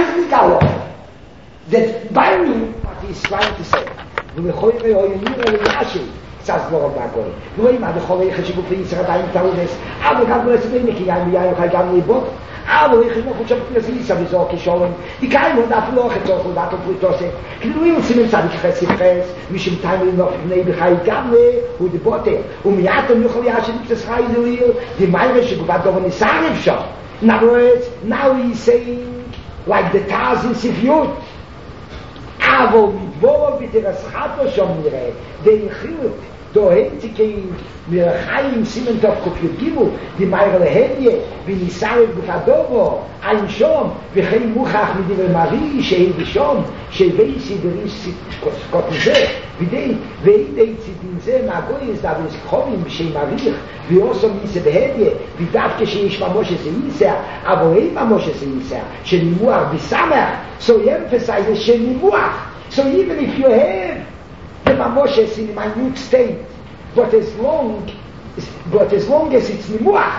heilige Galoche. That binding, what he's trying to say. ולכוי ראוי נראה ליאשי, צז דבור בגוי. ולא ימד לכל איך שגוף לישראל עדיין תאודס, אבל גם לא יסביר כי יין ויין יוכל גם ליבוד, אבל איך לא חושב פרזיסה וזור כשולם, יקיים עוד אף לא חצור חולדת ופריטוסה, כאילו יוצאים עם צדיק חס יחס, משם תיים לנוף בני בחי גם הוא דבוטה, ומיעתם יוכל יאשי נקצס חי זוהיר, דמיירה שגובת דובר ניסרב שם. In other words, now he's saying, like the Taz in Sifyut, אבל מדבור ותרסחתו שם נראה, די חילוק, דוהנציקאים מרחיים סימן טוב קופיוגימו, דמייר להדיה, וניסרב גופדובו, אין שום, וכן מוכח מדבר מרי, שאין בשום, שבי סידריס סקוטן זה, ואידי צידין זה, מהגוי יש דבר סקחובים בשי מריך, ואוסו מיסה בהדיה, ודווקא שיש ממושה זה ייסר, אבל אין ממושה זה ייסר, שנימוח בסמך, so he emphasizes shenimuach. So even if you have the mamoshes in a minute state, but as long as it's nimuach,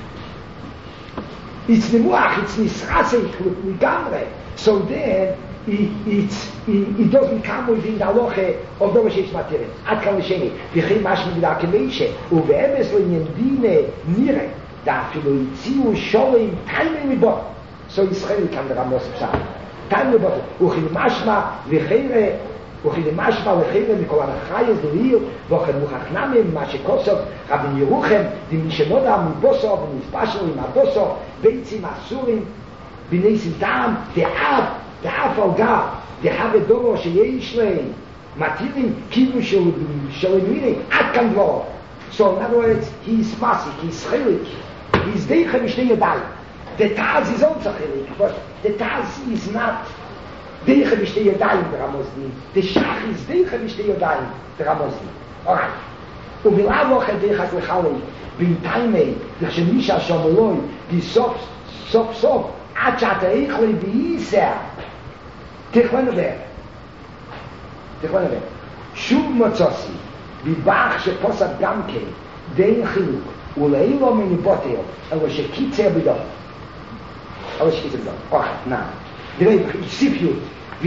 it's nisrasei nigamre. So then it doesn't come within the halacha of the Moshe's material. Ad kan l'sheni v'chei mashmi v'dakemeishe uve'emes l'yendine nire da'afilu yitziu sholem taimei libot. So Yisrael can the Ramos psal. Taimei libot uchil mashma v'cheire מכל הנחייס דוהיר ואוכל מוכחנמים מה שכוסוב רבי ירוחם דמי שנודע מבוסו ונתפשו עם הבוסו ביצים אסורים בני סלטם דאף על גב דאף ודורו שיש להם מתירים כאילו של מיני עד כאן דברו. So in other words, he's masik, he's chilik, he's deicha בשתי ידיים. The Taz is also chilik, but the Taz is not דייכה בשתי ידיים ברמוזני, דשח is דייכה בשתי ידיים ברמוזני. אוקיי. ומילה ווחד דייכה לחלי, בינתיימי, דשמישה שומלוי, די סוף, עד שאתה איכלי בייסר, תכוונו בר. שוב מוצוסי, ביבח שפוסד גם כן, דין חילוק, ולאילו מניבוטר, אלו שקיצר בדום. אוקיי, נא. דבי, סיפיות.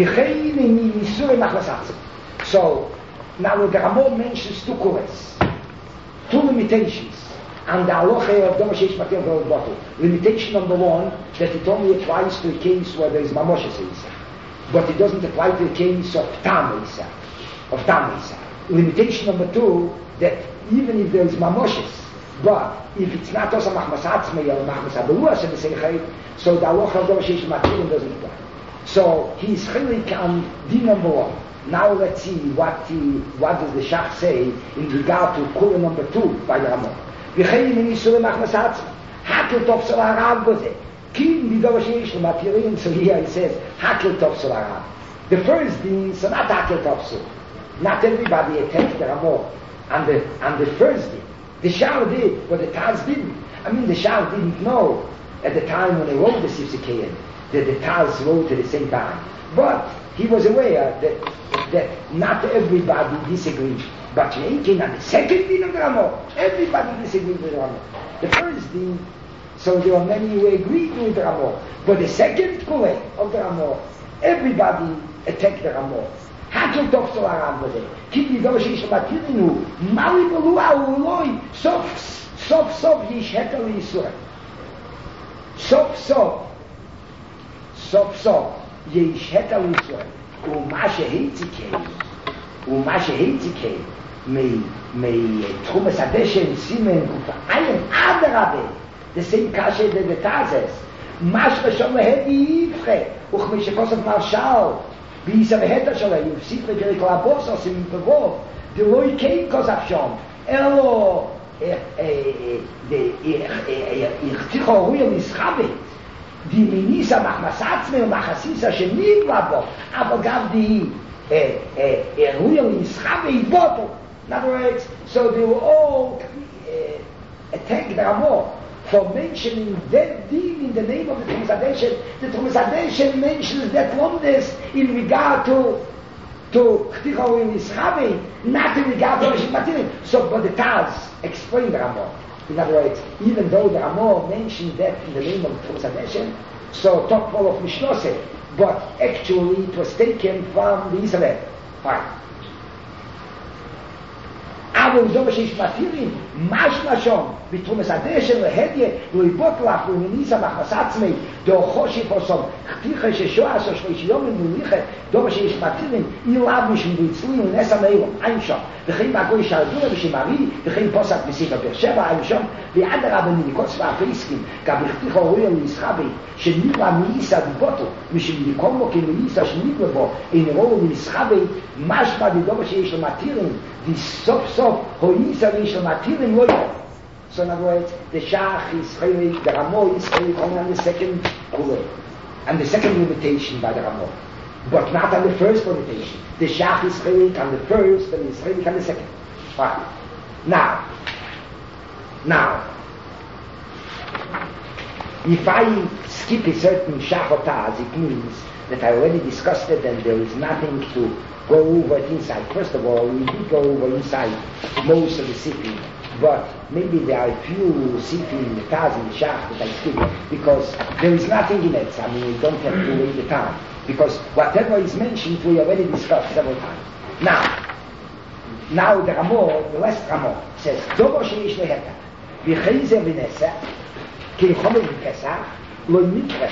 So now the Ramon mentions two chorus, two limitations, and the halacha of Domoshesh Matir Bottle. Limitation number one, that it only applies to a case where there is Mamoshes Isa, but it doesn't apply to a case of Tam Isa. Limitation number two, that even if there is Mamoshes, but if it's not also Machmas Atzmei or Machmas Abeluah, so the halacha of Domoshesh Matir doesn't apply. So he's chilik on D number one. Now let's see what does the Shach say in regard to Kura number two by the Ramon. V'chein min Yisrael machmas atzma. Hakel tov sel harav boze. Kim bidor sheish l'matirin. So here he says hakel tov sel harav. The first thing, so not hakel tov sel. Not everybody attacked the Ramon on the first day. The Shach did, but the Taz didn't. I mean, the Shach didn't know at the time when they wrote the Sifsikein that the Taz wrote at the same time. But he was aware that not everybody disagreed. But Yankin on the second din of the Ramon, everybody disagreed with the Ramon. The first din, so there were many who agreed with the Ramon. But the second kule of the Ramon, everybody attacked the Ramon. Hakel tov sel harav b'zeh. Ki bidor sheish l'matirinu, mali b'luah u'loi, sof yishetel yisur. סוף יש הטל ישראל ומה שהיציקי מתחומס הדשן סימן גופיים עד הרבה the same קשה דתזס משהו שם להדי יפחה וכמי שפוסף מרשל ביסה והטל שלה יופסיק לפרק לבוס עושים בבוב דלא יקי כוסף שם אלו יכתיכו רוי המסחבת die Minisa Machmasatzme und Machasisa Shenigla bo, aber gab die Ruhel Yischabe Iboto. In other words, so they were all attacked the Ramon for mentioning that deed in the name of the Trumasadeshen. The Trumasadeshen mentions that oneness in regard to Kticha Ruhel Yischabe, not in regard to Rishit Matirim. So, but the Taz explained the Ramon. In other words, even though the Ramon mentioned that in the name of the Trumas HaDeshen, So top full of Mishnose, but actually it was taken from the Israel. Fine. אבל זו שיש מתירים, משמע שום, בתרומס הדשן להדיה, לא יבוט לך, לא יניסה מחמס עצמי, דו חושי פוסום, חתיכה ששועה, ששליש יומים מוליכת, דו שיש מתירים, אילב משום ביצלין ונסה מאילום, אין שום, וכן בגוי שעדונה ושמרי, וכן פוסק מסיפה בר שבע, אין שום, ועד הרבנים, מכל צבא הפריסקים, גם חתיכה רויה לישחבי, שניבלה מאיסה דבוטו, משום יקום לו כמאיסה שניבלה בו, אין רואו לישחבי, משמע בדו שיש למתירים, סוף סוף hoisa is matirin loyal. So in other words, the shach is chaylik, the ramo is chaylik only on the second kula, and the second limitation by the ramo, but not on the first limitation. The shach is chaylik on the first and is chaylik on the second. Right. Now, if I skip a certain shachotaz, it means that I already discussed it and there is nothing to go over it inside. First of all, we did go over inside most of the sifim, but maybe there are a few sifim, the taz and the shach that I skip because there is nothing in it. I mean, we don't have to wait the time because whatever is mentioned we already discussed several times. Now the Ramo, the last Ramo says, "Dobo sheish leheta, v'cheizer v'nesach, ki chomer v'pesach, lo mikre."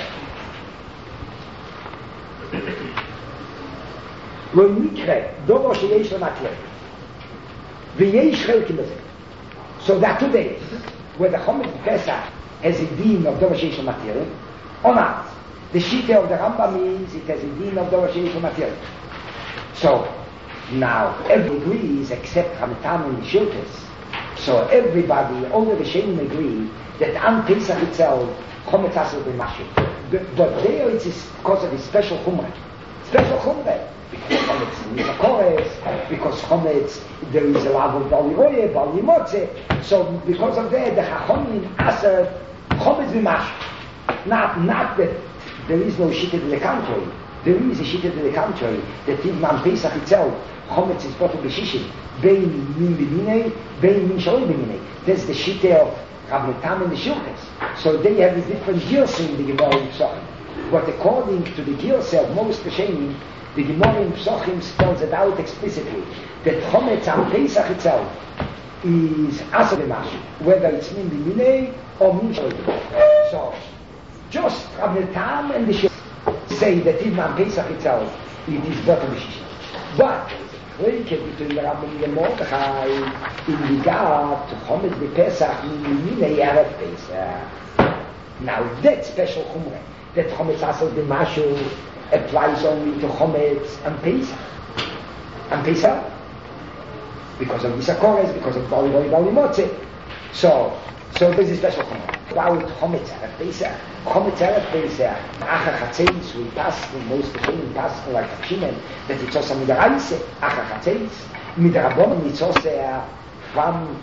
לא מקרה, דובר שיש למטרה ויש חלקים בזה. So that today, where the Chomet Pesach has a deen of דובר שיש למטרה, or not, the Shita of the Rambam means it has a deen of דובר שיש למטרה. So, now, everybody agrees except Hamatam and Shilkes. So everybody, all the Rishonim agree that on Pesach itself, Chomet has to be Mashik. But there it is because of a special Chumrah. Special Chumrah. Because Chometz is a chorus, because Chometz, there is a lot of Bali Roye, Bali Motze. So because of that, the Chachomim asked Chometz b'mash. Not that there is no shitted in the contrary. There is a shitted in the contrary. That even on Pesach itself, Chometz is bottled b'shishim. Bein min b'minei, bein min shaloi b'minei. That's the shitted of Rav Netam and the Shilches. So they have a different Gilsa in the Gemara in Psachim. But according to the Gilsa of most Rishonim, the Gemara in Psachim spells it out explicitly that Chometz on Pesach itself is Asar b'mash, whether it's min b'minei or min shaloi b'minei. So, just Rav Netam and the Shilches say that even on Pesach itself, it is bottom b'shishim. But between the Rambam and the Mordechai in regard to Chometz b'Pesach minei Erev Pesach. Now that special Chumrah, that Chometz Asar b'mashu applies only to Chometz and Pesach. And Pesach, because of Yisakores, because of Bali Motze. So there's a special Chumrah. About Chometz Erev Pesach, Chometz Erev Pesach, Acha Chatzeis, we pass, most of them pass like Shimon, that it's also Midaraise, Acha Chatzeis, Midarabon, it's also from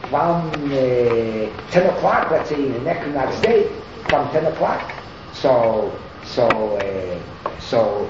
10 o'clock, let's say, in the next day, from 10 o'clock. So it's also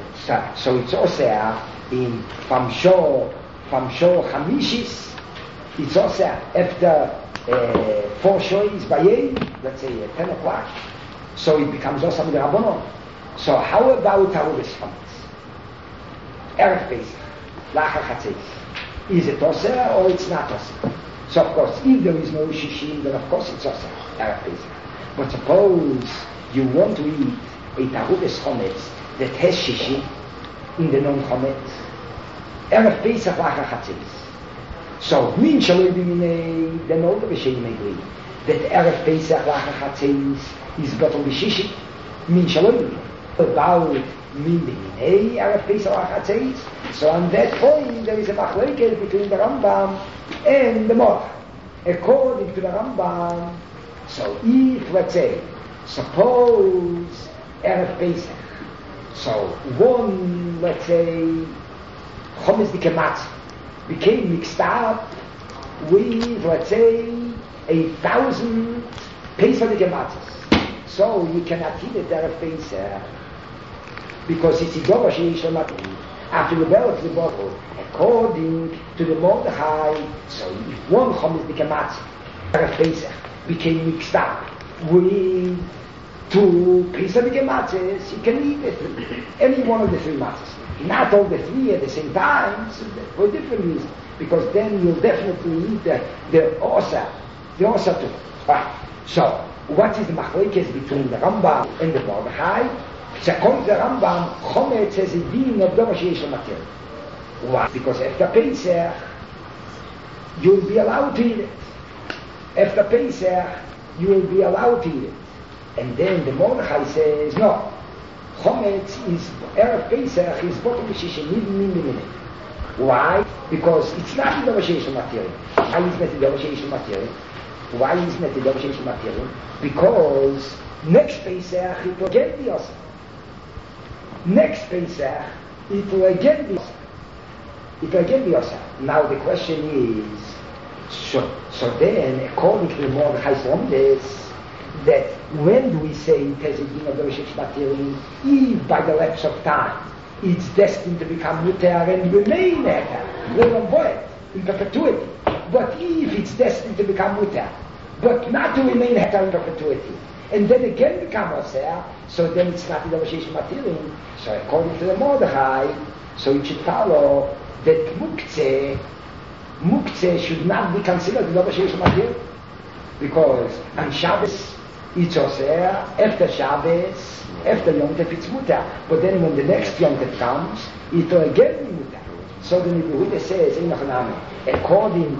in from Shor Chamishis, it's also after 4 shows by let's say at 10 o'clock. So it becomes also Midrabanon. So how about Taurus Chometz? Erev Pesach, Lacha Chatzeis. Is it Oseh or it's not Oseh? So of course, if there is no Shishim, then of course it's Oseh, Erev Pesach. But suppose you want to eat a Taurus Chometz that has Shishim in the non-Chometz, Erev Pesach, Lacha Chatzeis. So, min shaloi b'minei, then all the Rishonim agree that Erev Pesach Lacha Chatzeis is bottom b'shishim, min shaloi b'minei. About min b'minei, Erev Pesach Lacha Chatzeis. So on that point, there is a machlokes between the Rambam and the Mordechai. According to the Rambam, so if, let's say, suppose Erev Pesach, so one, let's say, Chometz dikematz, became mixed up with, let's say, 1,000 Pesach gematzes. So you cannot eat it Erev Pesach because it's a dover sheish l'matri. After the bell of the bottle, according to the Mordechai, so if one Chometz dikematz Erev Pesach became mixed up with 2 to piece of the matzahs, he can eat it. Any one of the three matzahs. Not all the three at the same time, so for different reasons. Because then you'll definitely eat the osa too. Right. So, what is the machlekes between the Rambam and the Mordechai? So, according to the Rambam, chometz has a din of davar sheyesh l'matir. Why? Because after Pesach, you'll be allowed to eat it. After Pesach, you will be allowed to eat it. And then the Mordechai says, no, chometz is, Erev Pesach is bottom shishim, min. Why? Because it's not the davar sheyesh l'matir. Why is it the davar sheyesh l'matir? Why isn't it the davar sheyesh l'matir? Because next Pesach it will again be awesome. Next Pesach it will again be awesome. It will again be awesome. Now the question is, so then according to the Mordechai's Romdes, that when do we say it has a din of davar sheyesh l'matir? If by the lapse of time it's destined to become muter and remain muter, in perpetuity. But if it's destined to become muter, but not to remain muter in perpetuity, and then again become osir, so then it's not the davar sheyesh l'matir. So according to the Mordechai, so it should follow that muktzeh should not be considered the davar sheyesh l'matir, because on Shabbos it's osir, after Shabbos, after Yom Tov it's muter, but then when the next Yom Tov comes, it will again be muter. So the Nebuchadnezzar says, according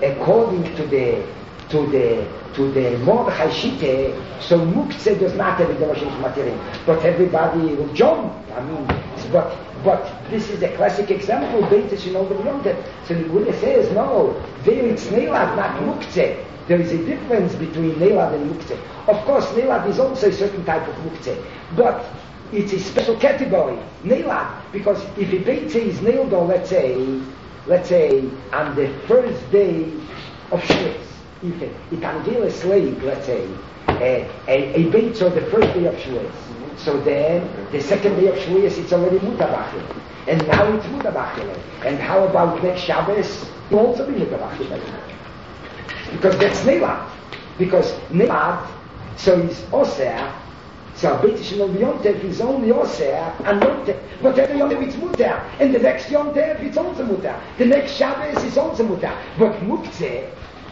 to the Mordechai Shittah, so muktzeh does not have a davar sheyesh l'matir, but everybody will jump. But this is a classic example, Beitis in all the Yom Tov. So the Nebuchadnezzar says, no, there it's neilad, not muktzeh. There is a difference between neilad and muktzeh. Of course, neilad is also a certain type of muktzeh, but it's a special category, neilad, because if a beitzah is nailed on, let's say, on the first day of Shavuos, if it unveil a slave, let's say, a beitzah the first day of Shavuos, so then the second day of Shavuos it's already mutar b'achil, and now it's mutar b'achil. And how about next Shabbos? It will also be mutar b'achil. Because that's neilad. Because neilad, so is osir, so Beit Shimon Yom Tov is only osir and Yom Tov. But every Yom Tov it's mutar, and the next Yom Tov it's also mutar. The next Shabbos is also mutar. But muktzeh,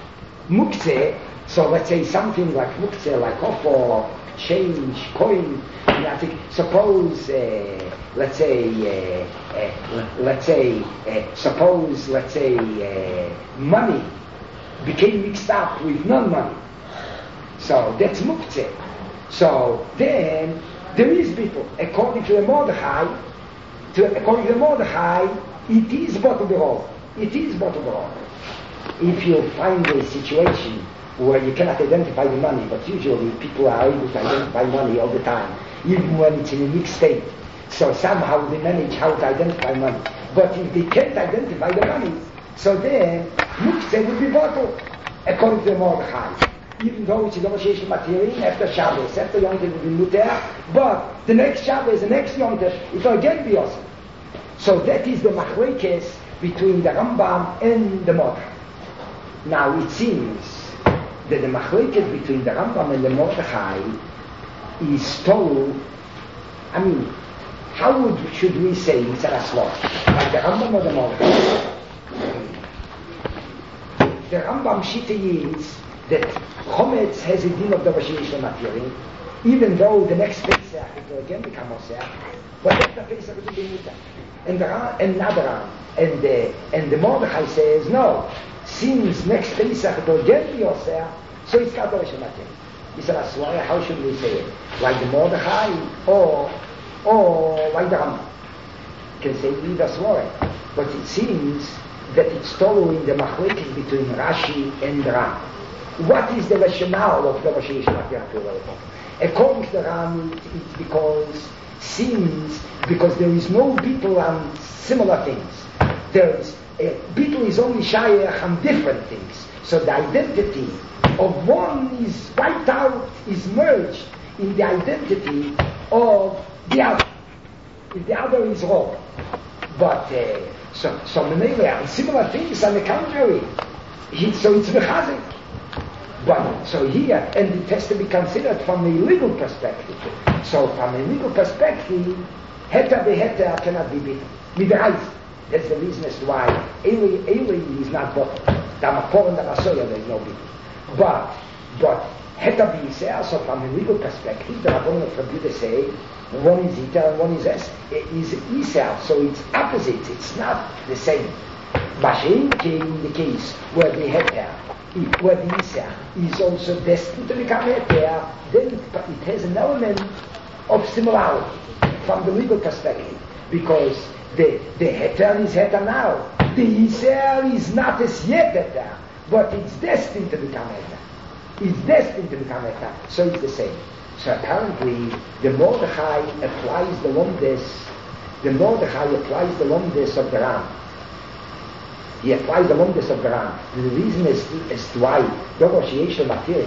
so let's say something like muktzeh, like offer, change, coin. I think, suppose, money became mixed up with non-money. So that's muktzeh. So then there is people, according to the Mordechai, it is bottom the road. It is bottom the road. If you find a situation where you cannot identify the money, but usually people are able to identify money all the time, even when it's in a mixed state. So somehow they manage how to identify money. But if they can't identify the money, so then muktzeh will be bottled, according to the Mordechai. Even though it's a davar sheyesh l'matir after Shabbos, after Yom Tov will be muter, but the next Shabbos, the next Yom Tov, it will again be awesome. So that is the machlekes between the Rambam and the Mordechai. Now it seems that the machlekes between the Rambam and the Mordechai is told, how should we say it's a raslo? Like the Rambam or the Mordechai? The Rambam Shittah is that chometz has a din of davar sheyesh l'matir, even though the next Pesach it will again become osir, but after Pesach it will be mutar. And the Mordechai says, no, since next Pesach it will again be osir, so it's not davar sheyesh l'matir. He said, how should we say it? Like the Mordechai or like the Rambam? You can say either swore, but it seems that it's following the machlekes between Rashi and Ram. What is the rationale of davar sheyesh l'matir? According to the Ram, it's because there is no bittul on similar things. Bittul is only shayach on different things. So the identity of one is wiped out, is merged in the identity of the other. If the other is wrong. But so on similar things on the contrary. So it's mechazik. But, so here, and it has to be considered from a legal perspective. So from a legal perspective, heter beheter cannot be beaten. Midrais. That's the reason as to why Eli is not bottled. The Makor and the Masoya, there is no beating. But heter beheter, so from a legal perspective, the Rabbanon of Rabbi say, one is Iter and one is Isel, so it's opposites, it's not the same. Mashin came in the case where the heter, where the Isel is also destined to become heter, then it has an element of similarity from the legal perspective, because the heter is heter now. The Isel is not as yet heter, but it's destined to become heter. It's destined to become heter, so it's the same. So apparently, the Mordechai applies the Lomdes of the Ram. He applies the Lomdes of the Ram. The reason is to why Dover Sheyesh material.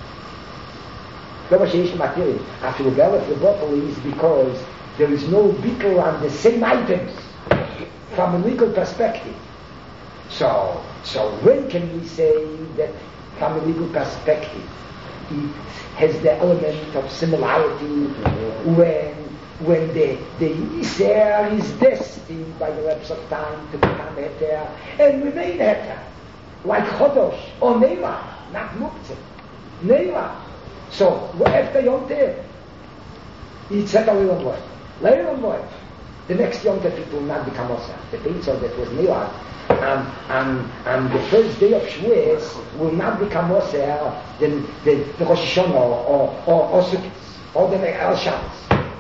After the Galat the bottle is because there is no bittul on the same items from a legal perspective. So when can we say that from a legal perspective it has the element of similarity when the Yisrael is destined by the lapse of time to become heter and remain heter, like Chodosh or Neila, not Muktzeh, Neila. So after Yom Tov, it's set a little boy. The next Yom Tov it will not become Osa. The Peitzah that was Neila, and the first day of Shavuos will not become Osa than the Rosh Hashanah or Sukkot or the El Shabbos.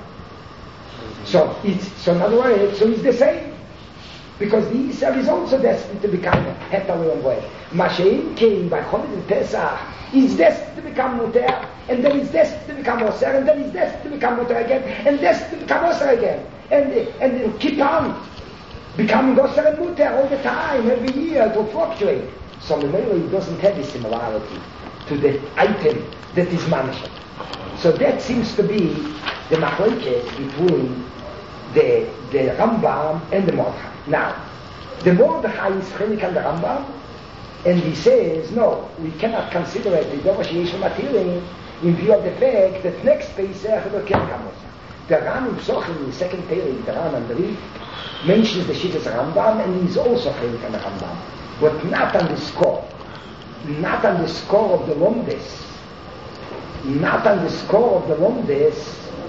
So in other words, so it's the same. Because the Yisrael is also destined to become Heter Leon Boy. Mashiach came by Chodesh and Pesach, is destined to become Muter, and then it's destined to become Oser, and then it's destined to become Muter again, and destined to become Oser again. And it'll keep on becoming Oser and Muter all the time, every year, it will fluctuate. So Memele doesn't have this similarity to the item that is managed. So that seems to be the machlokes between the Rambam and the Mordechai. Now, the Mordechai is chelik on the Rambam, and he says, no, we cannot consider it the Dover Sheyesh material in view of the fact that next Pesach will kill Kamosa. The Ram in Psochim, in the second period, the Ram and the Rif, mentions the Shittas Rambam, and he's also chelik on the Rambam, but not on the score of the Lomdes. Not on the score of the Lomdes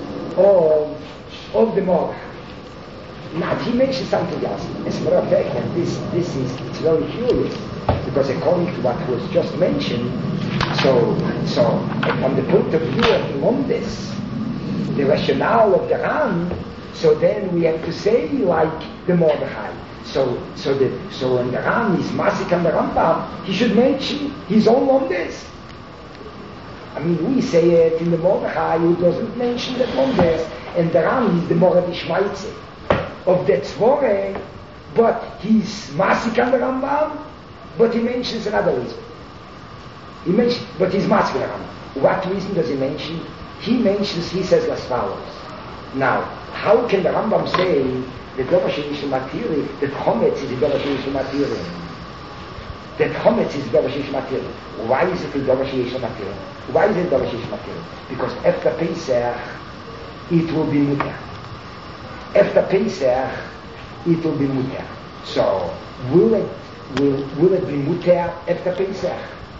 of the Mordechai. Now, he mentions something else. As a matter of fact, and it's very curious, because according to what was just mentioned, so from the point of view of the Lomdes, the rationale of the Ram, so then we have to say like the Mordechai. So when the Ram is Masik and the Rambam, he should mention his own Lomdes. I mean, we say it in the Mordechai, who doesn't mention the Lomdes, and the Ram is the Moradi Shmaitze of the Tzvore, but he's Masik on the Rambam, but he mentions another reason. But he's Masik on the Rambam. What reason does he mention? He says as follows. Now, how can the Rambam say that Dover Sheyesh material, that Chometz is the Dover Sheyesh material? That Chometz is Dover Sheyesh material. Why is it the Dover Sheyesh material? Why is it Dover Sheyesh material? Because after Pesach, it will be Muter. After Pesach, it will be Muter. So, will it be Muter after Pesach?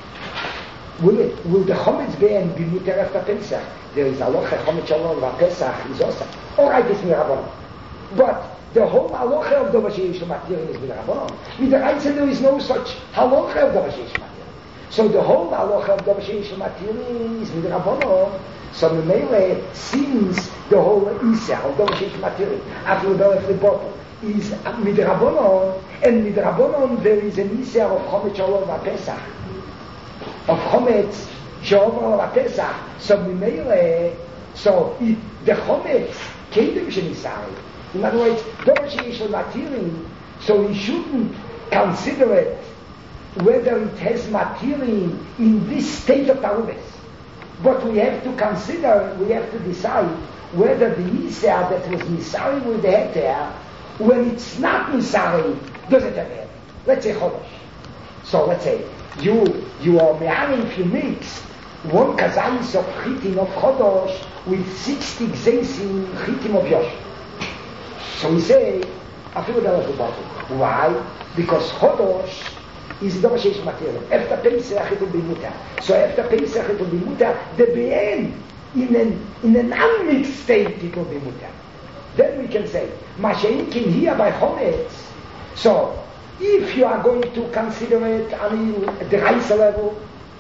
Will the Chometz ban be Muter after Pesach? There is a Aloche Chometz Shalom va Pesach is also. Alright, it's Mirabon. But the whole Aloche of Dover Sheyesh material is Mirabon. With the right there is no such Aloche of Dover Sheyesh material. So the whole Aloche of Dover Sheyesh material is Mirabon. So Memele, since the whole Isa of Dover Sheyesh material, after the bottle, is Midrabanon, and Midrabanon there is an Isa of Chometz Shalom va Pesach. Of Chometz Shalom va Pesach. So Memele, the Chometz Kedem Shenisai. In other words, Dover Sheyesh material, so we shouldn't consider it whether it has material in this state of Taruves. But we have to decide whether the Yisrael that was Nisari with the Heter, when it's not Nisari, does it have Heter? Let's say Chodesh. So let's say, you are meaning if you mix one kazayis of chitin of chodosh with 60 gzeisim chitim of yosh. So we say, I feel that was the bottom. Why? Because chodosh is the Sheish material. After Pesach it will be mutar. So after Pesach it will be mutar. The be'en, in an unmixed state it will be mutar. Then we can say, Masha'inkin here by Chometz. So, if you are going to consider it on the Reisa level,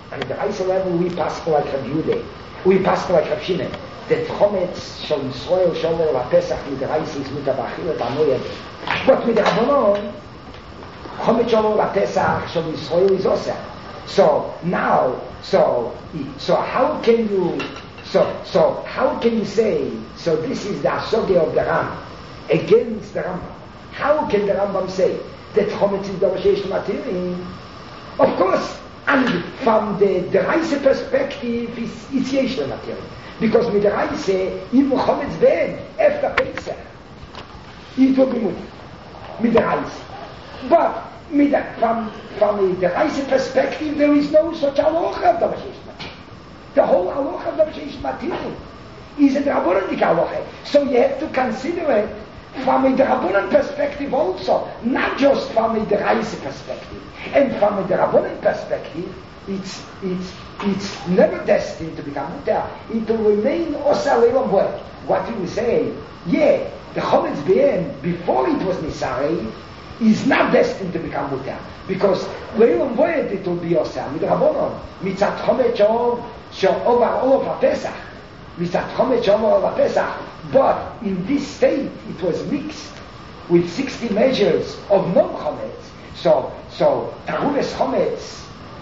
we pass like Rabbi Yehuda, we pass like Rabbi Shimon, that Chometz shall Yisrael Shomer LaPesach with the Reisa is mutar b'achilat amoyed. But with the Rabbanon, Chometz Shomer LaPesach shall Yisrael is oseh. So now, so how can you? So how can you say? So this is the asogya of the Ram against the Rambam. How can the Rambam say that Chometz is the Sheish material? Of course, and from the Reise perspective, it's Yesh material. Because with the Reise, even Chometz ben after Pesach, it will be mutar. With the Reise, but from the Reise perspective, there is no such halacha of the Sheish material. The whole halacha of the Sheish material is a Rabbanan halacha. So you have to consider it from a Rabbanan perspective also, not just from a Reise perspective. And from a Rabbanan perspective, it's never destined to become mutar. It will remain osa leilam voed. What you say? Yeah, the Chometz be'en before it was nisari is not destined to become mutar, because leilam voed it will be osa with Rabbanan mitzat Chometz over all of Pesach. Mitzat Chometz over Pesach. But in this state, it was mixed with 60 measures of non-Chometz. So Taruves Chometz,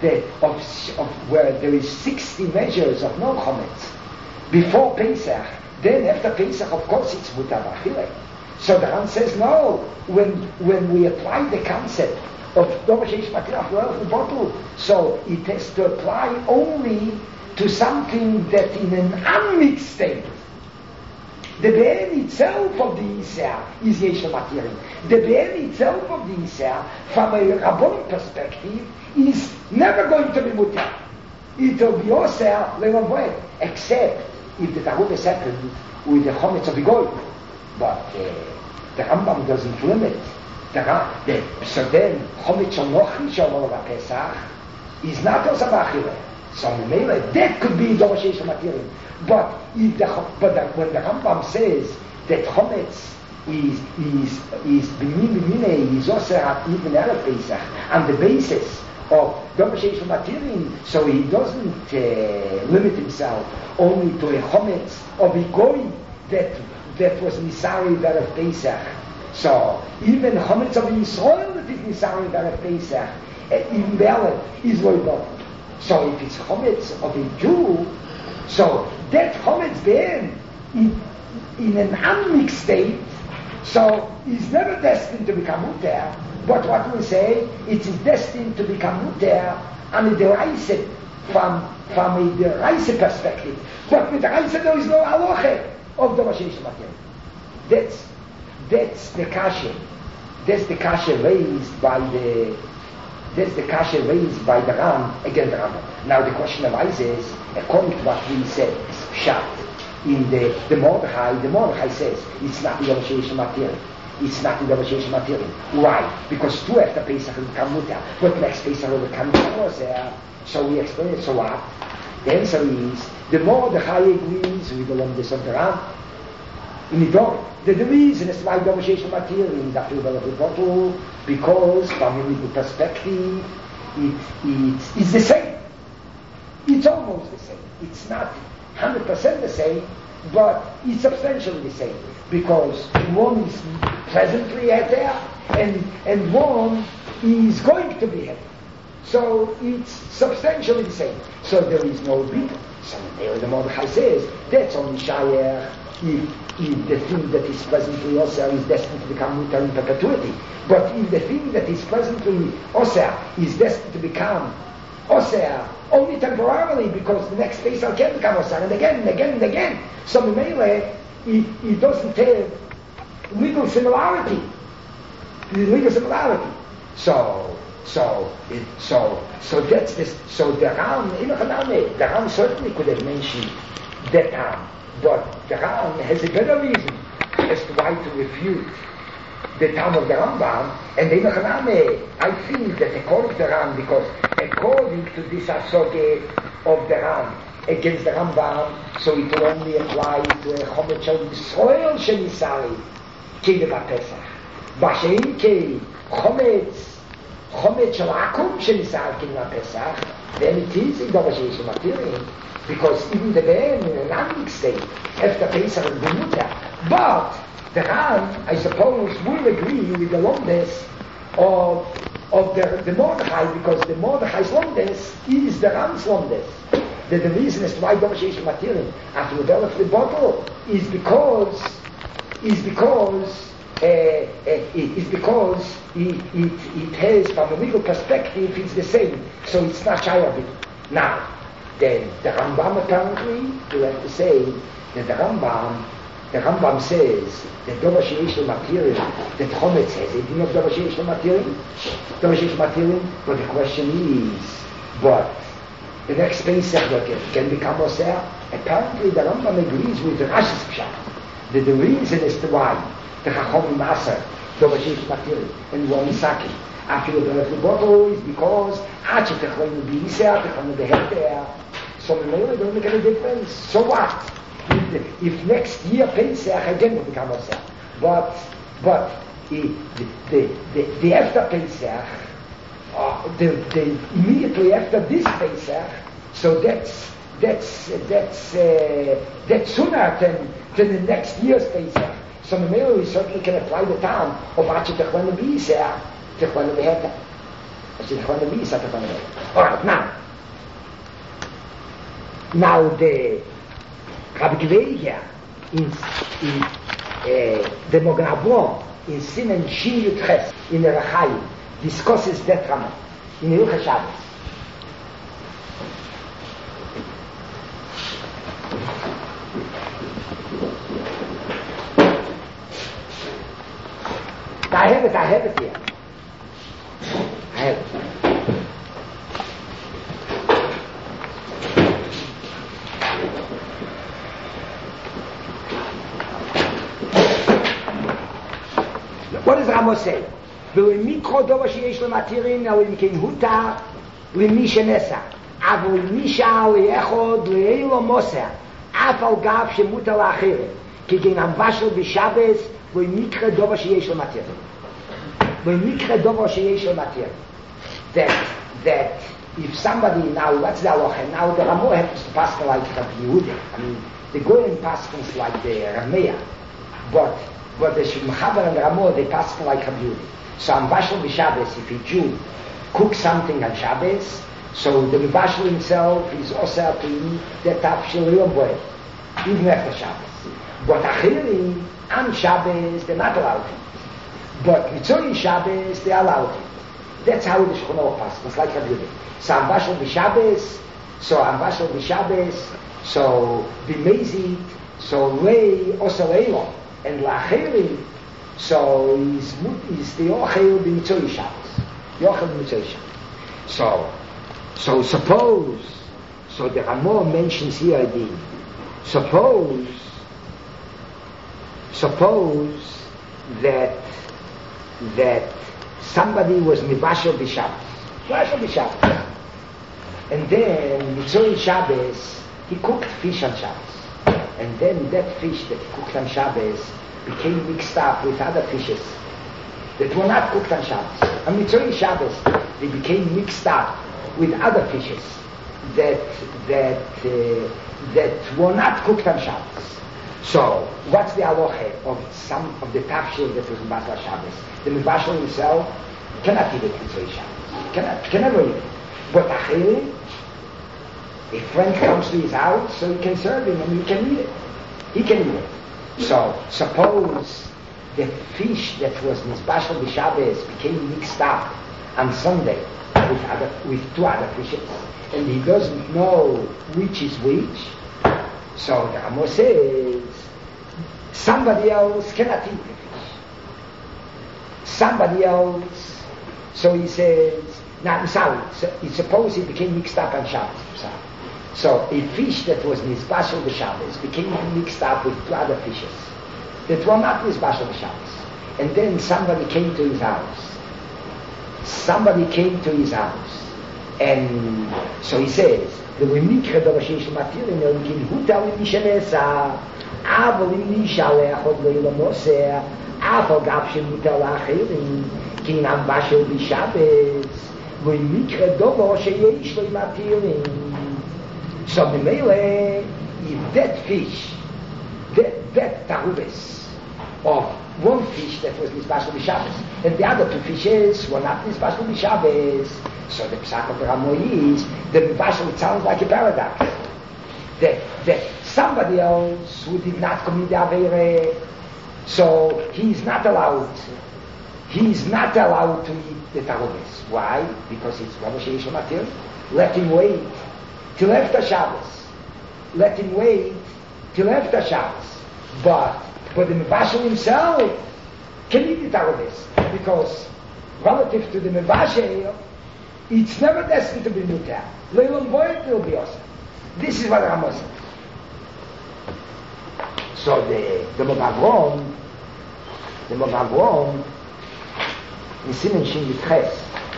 of where there is 60 measures of non-Chometz before Pesach. Then after Pesach, of course, it's mutar b'achilat. So the Ran says no. When we apply the concept of Dor Sheish Material bottle, so it has to apply only to something that in an unmixed state. The be'en itself of the Isser is Yesh material. The be'en itself of the Isser, from a Rabbon perspective, is never going to be mutar. It will be Osir leilam voed, except if the Taruves happened with the Chometz of the Goy. But the Rambam doesn't limit. So then Chometz Shonochi Shomer LaPesach is not also b'achilat. So that could be Dor Sheish material. But when the Rambam says that Chometz is b'minei is also even erev Pesach on the basis of Dor Sheish material, so he doesn't limit himself only to a Chometz of a Goy that was nisari erev Pesach. So even Chometz of Yisrael that is nisari erev Pesach, even Be'alef is loy. So if it's Chometz of a Jew, so that Chometz be'en in an unmixed state, so is never destined to become mutar. But what we say, it is destined to become mutar on the Reise, from the Reise perspective. But with the Reise there is no halacha of the Sheish material. That's the kasha. That's the kasha raised by the Ram against the Rambam. Now the question arises, according to what we said, Pshat, in the Mordechai says, it's not the Dor Sheish material. It's not the Dor Sheish material. Why? Because two after Pesach will become mutar, but next Pesach will become mutar. So we explain it, so what? The answer is, the Mordechai agrees with the Lomdes of the Ram. In the reason is why Dor Sheish material in the field of the bottle, because from a legal perspective, it's the same. It's almost the same. It's not 100% the same, but it's substantially the same. Because one is presently there, and one is going to be here. So it's substantially the same. So there is no big. So the Mordechai says, that's only Shayach if the thing that is presently Osir is destined to become mutar in perpetuity. But if the thing that is presently Osir is destined to become Osir only temporarily, because the next phase can become Osir, and again, and again, and again. So the Meile, it doesn't have legal similarity. So So that's this. So the Ram certainly could have mentioned that Ram, but the Ram has a better reason as to why to refute the time of the Rambam, and I feel that according to the Ram, because according to this asoge of the Ram against the Rambam, so it will only apply to a Chomet Shel Yisrael Shenisari Kedev HaPesach. B'shein Kei Chomet Shel Akum Shenisari Kedev HaPesach, then it is in Dover Sheish Matirin, because even the Ben in an Andik state, after Pesach is Bemuta, but the Ram, I suppose, will agree with the Lomdes of the Mordechai, because the Mordechai's Lomdes is the Ram's Lomdes. That the reason as to why Dover Sheish Matirin after the develop the bottle is because it has, from a legal perspective, it's the same, so it's not shy of it. Now, then the Rambam apparently, we have to say that the Rambam says that Dover Sheish Matirin, that Chomet says it, you know Dover Sheish Matirin? Dover Sheish Matirin, but the question is, but the next Pesach can become Oseh. Apparently the Rambam agrees with the Rashi's Pshat, that the reason as to why the Chachom Maser, Dover Sheish Matirin, and Womisaki, after the bottle is because Achit Techlon be Isah, Techlon be Heter, so it don't make any difference. So what? If next year Pesach again will become Oseh. But the after Pesach, the immediately after this Pesach, so that's sooner than the next year's Pesach. So Memelo, we certainly can apply the term of Achit Techlon be Isah, Techlon be Heter. Achit Techlon be Isah, Techlon be Heter. All right, now the Rabbi Gveiya in the Mognabon in Simen Shin Yud Ches in the Rachayim discusses that Ramah in Hilchos Shabbos. I have it here. I have it. What does Ramos say? ולמיקרו דובר שיש לו מתירים, אבל אם כן הותר למי שנסע. אבל מי שעל לאחוד לאילו מוסר, אף על גב שמותר לאחרים. כגן המבשל בשבס, ולמיקרו דובר שיש לו מתירים. ולמיקרו דובר שיש לו מתירים. That if somebody now, what's the halacha? Now the Ramo has to pass like Rabbi Yehuda. I mean, the Goyen passes like the Ramea, but the Shulchan and the Ramo, they pass like Rabbi Yehuda. So on Bashal B'Shabbos, if a Jew cooks something on Shabbos, so the Bashal himself is also to eat the Tafshil Yom Boy, even after Shabbos. But Achirim, on Shabbos, they're not allowed to eat. But Mitzvah Shabbos, they're allowed to eat. That's how the Shulchan passes, it's like Rabbi Yehuda. So on Bashal B'Shabbos, so B'Mezid, so Lei, also Leilon, and L'Achirim, so is the Yochel b'Mitzvah Shabbos. Yochel b'Mitzvah Shabbos. So suppose, so the Ramah mentions here the, suppose that somebody was Mibashel b'Shabbos. And then Mitzvah Shabbos, he cooked fish on Shabbos. And then that fish that he cooked on Shabbos became mixed up with other fishes that were not cooked on Shabbos. On Mitzvah Shabbos, they became mixed up with other fishes that were not cooked on Shabbos. So, what's the halacha of some of the tafshil that was in Basar Shabbos? The Mibashal himself cannot eat it in Mitzvah Shabbos. Can never eat it. But Achirim, a friend comes to his house, so he can serve him and he can eat it. He can eat it. So, suppose the fish that was Nizbashal B'Shabbos became mixed up on Sunday with two other fishes, and he doesn't know which is which, so the Ramo says, somebody else cannot eat the fish. Somebody else, So he says, now, sorry, so it's supposed it became mixed up on Shabbos. So a fish that was Nizbashal B'Shabbos became mixed up with two other fishes that were not Nizbashal B'Shabbos. And then somebody came to his house. And so he says, the Mikra Dorashish Matirin Elkin Hutal Mishanesa, Aval Mishaleh Hod Leila Moser, Aval Gapshin Hutal Achirin, King Ambashal B'Shabbos, Mikra Dorashish Matirin. So the mele, if that fish, that tarubes of one fish that was Nizbashal B'Shabbos, and the other two fishes were not Nizbashal B'Shabbos, so the Psak of the Ramo is, the Nizbashal, it sounds like a paradox. That somebody else who did not commit the Aveire, so he's not allowed to eat the tarubes. Why? Because it's Ramo Sheish Matir. Let him wait till after Shabbos. But the Mevashel himself can eat the tarubes, because relative to the Mevashel, it's never destined to be mutar. Leilam void will be awesome. This is what Ramos said. So the Mogavron, in Simen Shin Yitches.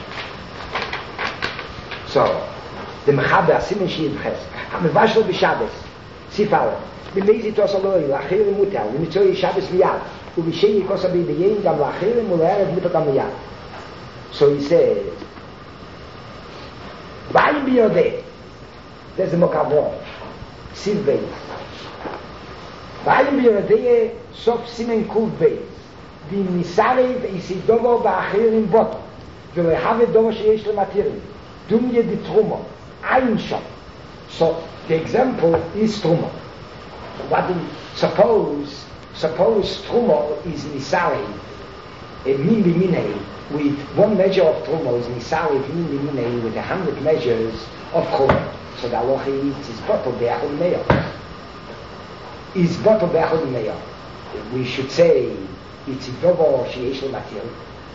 So the Mechaber Simen Shin Yitches. Hamevashel b'Shabbos. Sifal. B'meizi tos aloi lachirim mutar. V'mitzoi Shabbos miyad. U'b'shei yikos abi b'yein gam lachirim u'le'erev mipatam miyad. So he said, Vayim b'yodeh. There's the Mokavron. Siv Beis. Vayim b'yodeh sof Simen Kuv Beis. V'misarev isidovo ba'achirim boto. V'lehavet dovo sheyesh lematirim. Dumye di trumo. Ein shot. So the example is trumo. Suppose trumo is nisari, a min b'minei, with one measure of trumo is nisari min b'minei with 100 measures of trumo. So the halacha is bottle be'achod meya. We should say it's a dovo sheyesh lematirim.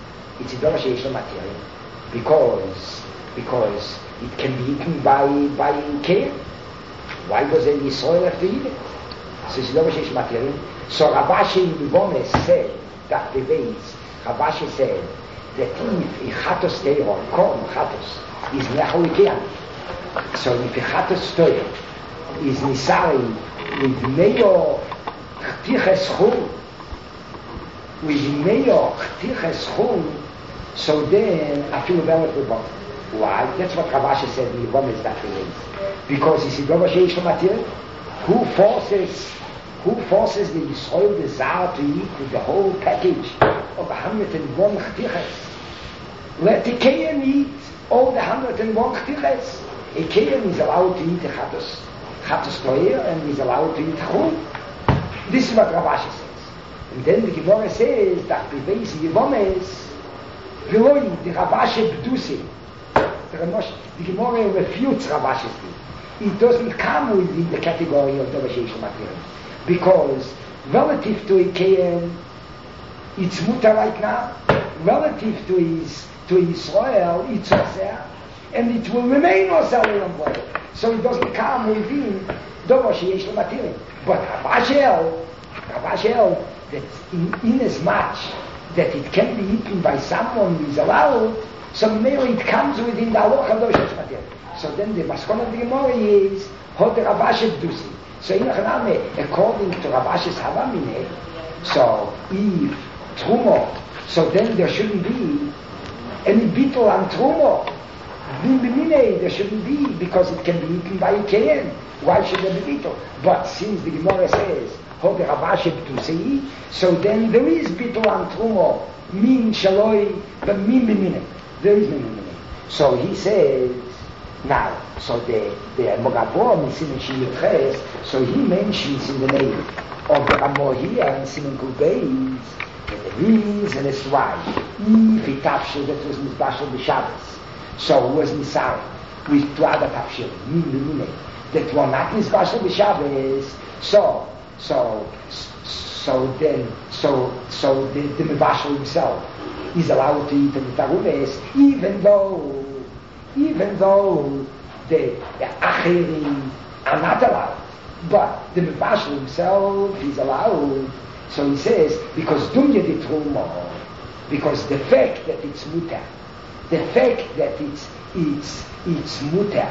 Because it can be eaten by care. Why does any soil have to eat it? So it's dovo sheyesh lematirim. So Ravashi in Livones said that the base. Ravashi said that if a chatos teiro, korn chatos, is necholikian. So if a chatos teiro is nisari with meyo chtiches chum, so then I feel well with both. Why? That's what Ravashi said in Livones that the base. Because he said dovo sheyesh lematirim. Who forces the Yisrael desire to eat with the whole package of 101 chtiches? Let the Kayan eat all the 101 chtiches. A Kayan is allowed to eat the chatos toyer, and is allowed to eat chum. This is what Ravashi says. And then the Gemara says that the base Yivomes, Viloi, the Ravashi B'dusi. The Gemara refutes Ravashi's thing. It doesn't come within the category of dovo sheyesh lematirim. Because relative to a Kayan, it's mutar right now. Relative to Israel, it's oseh, and it will remain oseh leilam voed. So it doesn't come within dovo sheyesh lematirim. But Ravashi, that in as much that it can be eaten by someone who is allowed, so maybe it comes within the halacha of dovo sheyesh lematirim. So then the maskon of the Gemara is hod Ravashi b'dusi. So according to Ravashi's Havamine, so if Trumo, so then there shouldn't be any bittul on Trumo. Bimine there shouldn't be, because it can be eaten by a Kayan. Why should there be bittul? But since the Gemara says hod Ravashi b'dusi, so then there is bittul on Trumo. Min shaloi, but min bimine. There is no min bimine. So he says. Now, so the Mogavron in Simen Shin Yitches, so he mentions in the name of the Ramo here in Simen Kuv Beis that the reason is why if he tafshil that was Nizbashal b'Shabbos, so who was Nisari with two other tafshil, that were not Nizbashal b'Shabbos, so the Mevashel himself is allowed to eat the taruves, even though the achirim are not allowed. But the Mevashel himself is allowed. So he says, because dumya di truma, because the fact that it's mutar, the fact that it's mutar,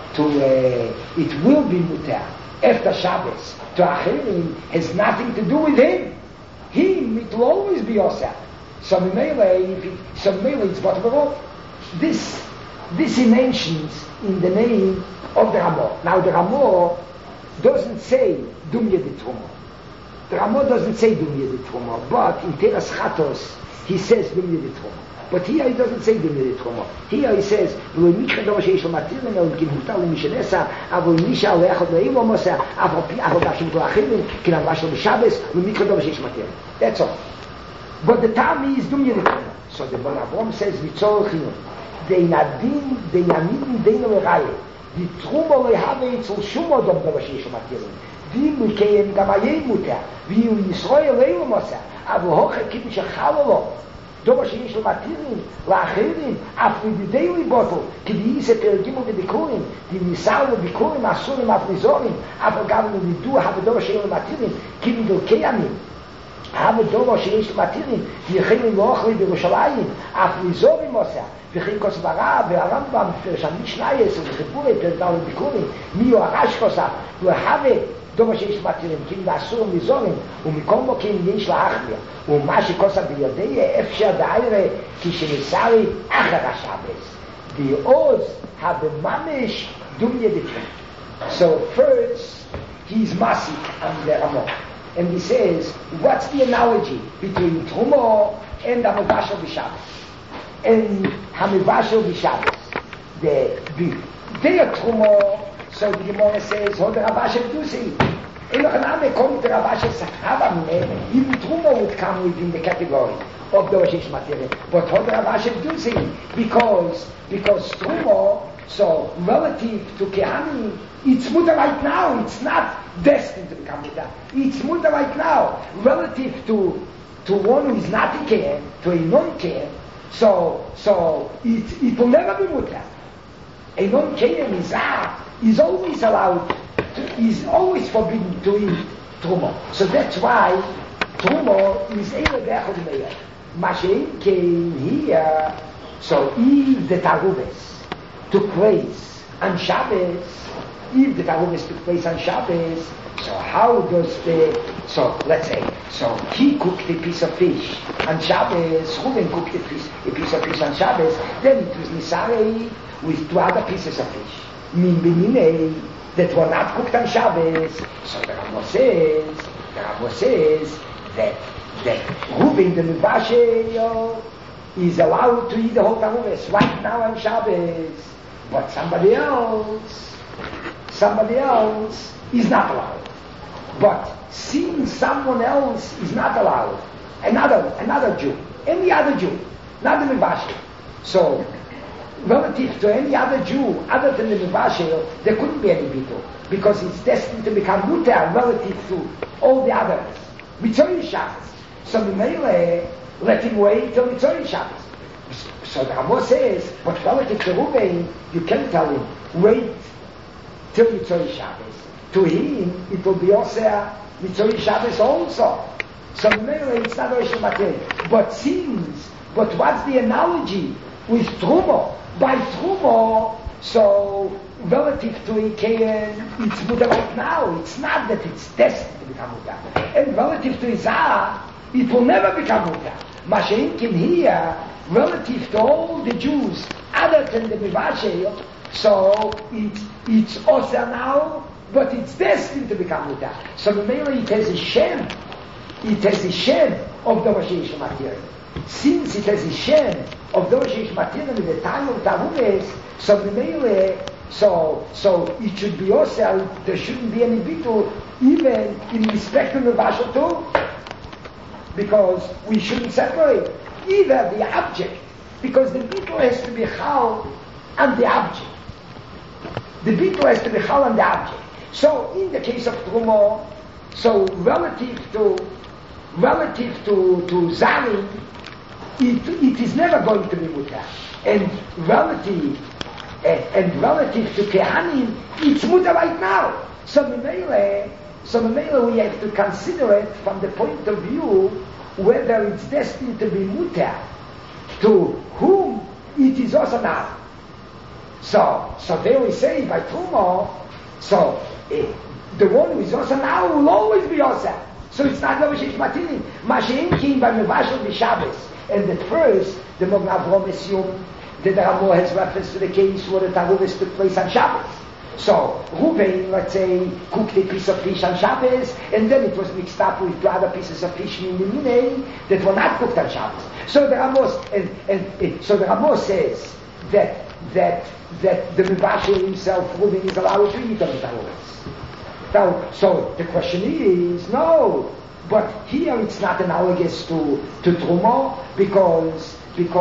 it will be mutar after Shabbos to achirim has nothing to do with him. It will always be osah. So Mimele, it's what we're all. This he mentions in the name of the Ramah. Now the Ramah doesn't say dumya di truma. The Ramah doesn't say dumya di truma, but in Teras Chatos he says dumya di truma. But here he doesn't say dumya di truma. Here he says lo mikra doma sheish lo matirin el kim hutar lo mishenesa avol misha lo echad lo imo mosa avol bashim to achirim kinam bashim b'Shabbos lo mikra doma sheish matirin. That's all. But the time is dumya di truma. So the Baal Avram says mitzor chiyun de nadin de yamidin de neraye di truma lo have etzel shumo dom doma sheish matirin. Dim mikayem gamayim mutar vi Yisrael lo imo mosa avol hoche kibbutz shechalolo דומה שיש למתירים, לאחרים, אף בדיילי בוטל, כדי זה תרגימו בביקורים, דמיסר לביקורים אסורים אף נזורים, אף גם נדוע הדומה שיש למתירים, כי מדרכי ימים, הדומה שיש למתירים, יכולים לאוכלי בירושלים, אף נזורים עושה, וכי כוסברה והרמב"ם, שהמשנייס וחיבורי פרדל לביקורים, מי הוא הרשקוסה, והווה דומה שיש מתירים, כי אסור נזורים, ומכל מוקים יש להחמיר, ומה שכוסה בידי אפשר דיירה כשנסרי אחר השבס ועוז הבממש דומיה דתרום. So first he's masik on the Ramah and he says what's the analogy between Trumo and Hamivashel b'Shabbos and Hamivashel b'Shabbos the Trumo. So the Gemara says hold the Rabashel Dusi in the Haname kommt der Rabashel Sakava even Trumo would come within the category of the Rashish material. But how the Rabashel Dusi because Trumo, so relative to Kehani, it's mutter right now, it's not destined to become mutter. It's mutter right now, relative to one who is not a Kehen, to a non-Kehen, so it will never be mutter. A non-Kehen is always allowed, is always forbidden to eat Trumo. So that's why Trumo is Eile Bechod Meir. Mashen came here, so if the Tarubes took place on Shabbos, if the Tarubes took place on Shabbos, so how does let's say, so he cooked a piece of fish on Shabbos, Ruben cooked a piece of fish on Shabbos, then it was Nisarei with two other pieces of fish. Min B'minei, that were not cooked on Shabbos. So the Rambam says that Ruben the Mevashel is allowed to eat the whole Tarubes right now on Shabbos, but somebody else is not allowed. But since someone else is not allowed, another Jew, any other Jew, not the Mevashel, so relative to any other Jew other than the Mevashel, there couldn't be any bittul, because it's destined to become mutar relative to all the others. Mitzvah Shabbos. So Mimele let him wait till Mitzvah Shabbos. So the Rambam says, but relative to Ruben, you can tell him, wait till Mitzvah Shabbos. To him, it will be also Mitzvah Shabbos also. So Mimele, it's not Rosh Hashanah. But what's the analogy with Trumo? By Trumo, so relative to Ikein, it's mutar right now. It's not that it's destined to become mutar. And relative to Izah, it will never become mutar. Mashenkin here, relative to all the Jews, other than the Mevashel, so it's also now, but it's destined to become mutar. So mainly it has a Shem of the Rosh material. Since it has a Shem of those material in the time of Tarubes, so it should be also, there shouldn't be any bittul even in respect to the Mevashel too, because we shouldn't separate either the object, because the bittul has to be chal on the object. The bittul has to be chal on the object. So in the case of Trumo, so relative to Zarin, it is never going to be mutar. And relative to Kehanim, it's mutar right now. So Memele, we have to consider it from the point of view whether it's destined to be mutar, to whom it is also now. So there we say by Truma, the one who is also now will always be also. So it's not Davar Sheish Matilim. Mashiach came by Mevashel B'Shabbos. And at first, the Magen Avraham assumed that the Ramo has reference to the case where the Taruvis took place on Shabbos. So Reuven, let's say, cooked a piece of fish on Shabbos, and then it was mixed up with two other pieces of fish in the Minei that were not cooked on Shabbos. So the Ramo says that the Mevashel himself, Reuven, is allowed to eat on the Taruvis. Now, so the question is, no, but here it's not analogous to Truma because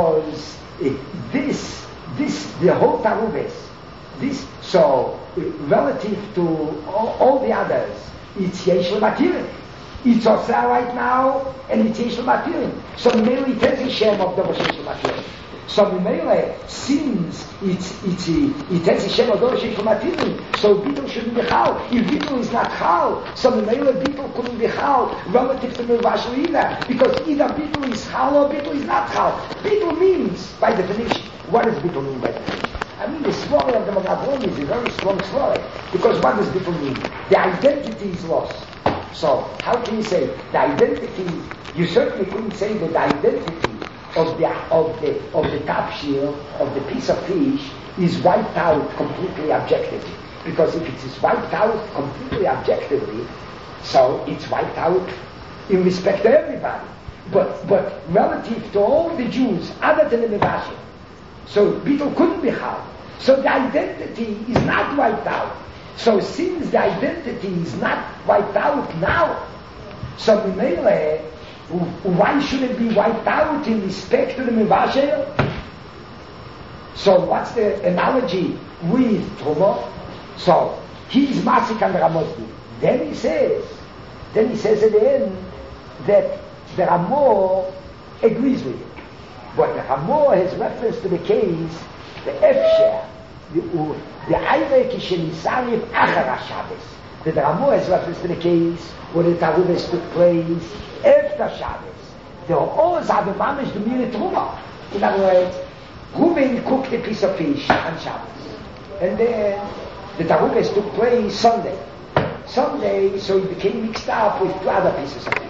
this the whole Taruves, so relative to all the others, it's Yesh L'Matirim. It's Oseh right now, and it's Yesh L'Matirim. So mainly it has a Shem of Davar Sheish L'Matirim. So Mimele, since it has a Shem of Davar Sheish L'Matirim, so Bittul shouldn't be Chal. If Bittul is not Chal, so Mimele Bittul couldn't be Chal relative to Mevashel either, because either Bittul is Chal or Bittul is not Chal. Bittul means, by definition, what does Bittul mean by definition? I mean, the story of the Magen Avraham is a very strong story, because what does Bittul mean? The identity is lost. So, how can you say the identity? You certainly couldn't say that the identity of the tapshir, of the piece of fish, is wiped out completely objectively. Because if it is wiped out completely objectively, so it's wiped out in respect to everybody. But relative to all the Jews, other than the Mevashel, so Bittul couldn't be Chal. So the identity is not wiped out. So since the identity is not wiped out now, so Mimele, why should it be wiped out in respect to the Mevashel? So what's the analogy with Truma? So he's Masik and Ramosdi. Then he says at the end that the Ramo agrees with it. But the Ramo has reference to the case, the Efsher, the Eirek Shenisarif Achar HaShabbos. The Ramo has reference to the case where the Taruves took place after Shabbos. The Oz have a mamish to mir Truma. In other words, Reuven cooked a piece of fish on Shabbos, and then the Taruves took place Sunday, so it became mixed up with two other pieces of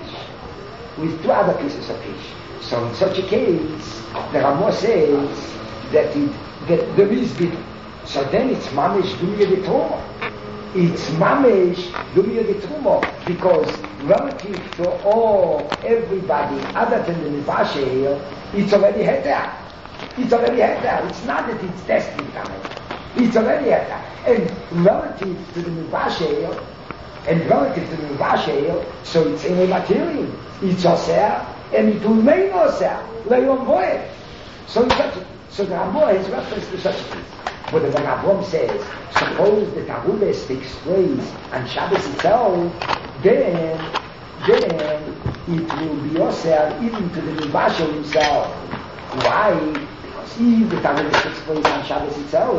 fish. So in such a case, the Ramo says that there is bittul. So then it's mamish dumya de Truma. It's mamish dumya de Truma, because relative to everybody other than the Mevashel, it's already had that. It's not that it's destined to come. It's already had that. And relative to the Mevashel, so it's in a material. It's Oseh, and it will remain Oseh. Le'yom voed. So the Ramo has reference to such a thing. But the Magen Avraham says, suppose the Taruves takes place on Shabbos itself, then it will be Oseh even to the Mevashel himself. Why? Because if the Taruves takes place on Shabbos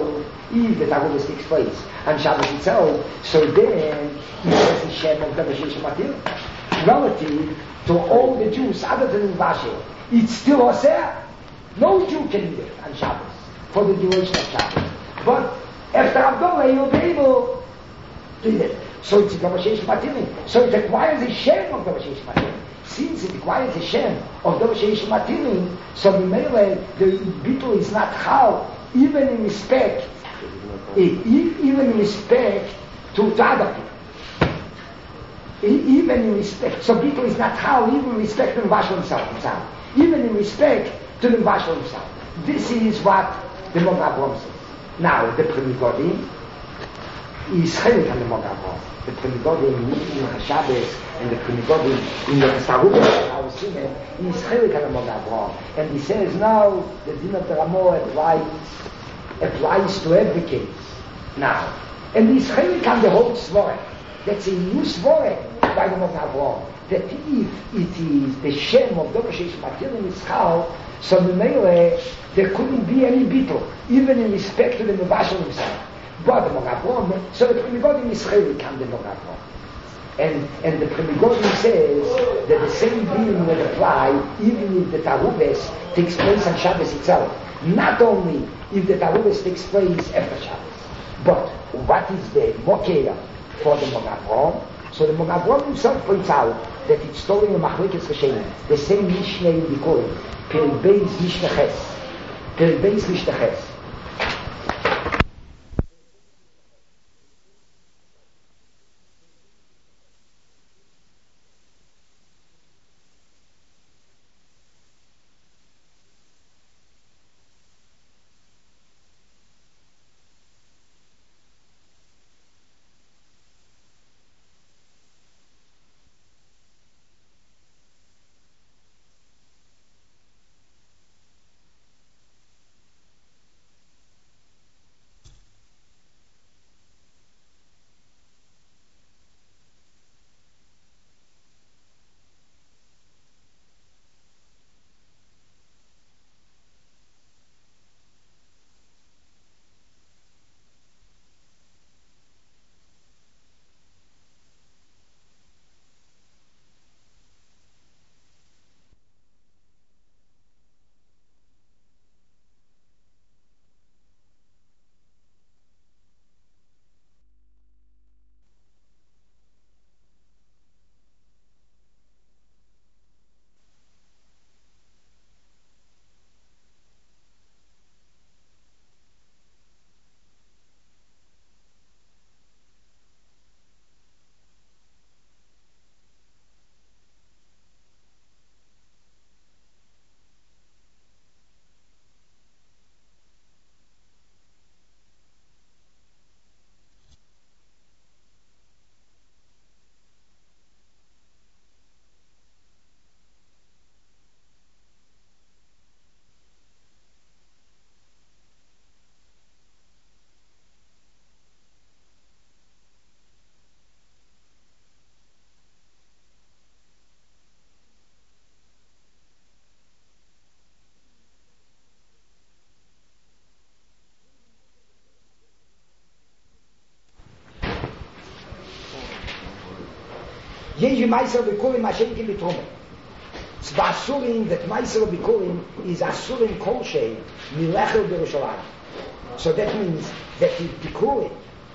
itself, so then it has the Shem of Davar Sheish Matilim. Relative to all the Jews other than Mevashel, it's still Oseh. No Jew can eat it on Shabbos for the duration of Shabbos. But after Abdullah, you'll be able to eat it. So it's Davar Sheish Matilim. So it requires a Shem of Davar Sheish Matilim. Since it requires a Shem of Davar Sheish Matilim, so the Bittul is not Chal, even in respect to other people. Even in respect, so Bittul is not Chal, even in respect to the Mevashel himself. Even in respect to the Mevashel himself. This is what the Magen Avraham says. Now, the Primigodim is Chelik on the Magen Avraham. The Primigodim in Shabbos and the Primigodim in the Taruves, our Simen, is Chelik on the Magen Avraham. And he says now the din of the Ramo applies to every case. Now, and he's Chelik on the whole Svorek. That's a new Svorek by the Magen Avraham. that if it is the Shem of Dover Sheish Matilim Yitzchal, so Memele, there couldn't be any bittul, even in respect to the Mevashel himself. But the Mogavron, so the Primigodim is Chaylik on the Mogavron. And the Primigodim says that the same being will apply even if the Tarubes takes place on Shabbos itself. Not only if the Tarubes takes place after Shabbos, but what is the Mokeya for the Mogavron? So the Mogavron himself points out that it's stolen in Machlekes Rishonim, the same Mishnah in the Kohen, Perek Beis Mishnah Ches. Perek Beis Mishnah Ches. Yehi Meiser Bikurim Hashenki B'Trumah. Tzva Asurim, that Meiser Bikurim is Asurim Kolshei Milechel B'Yerushalayim. So that means that if Bikurim,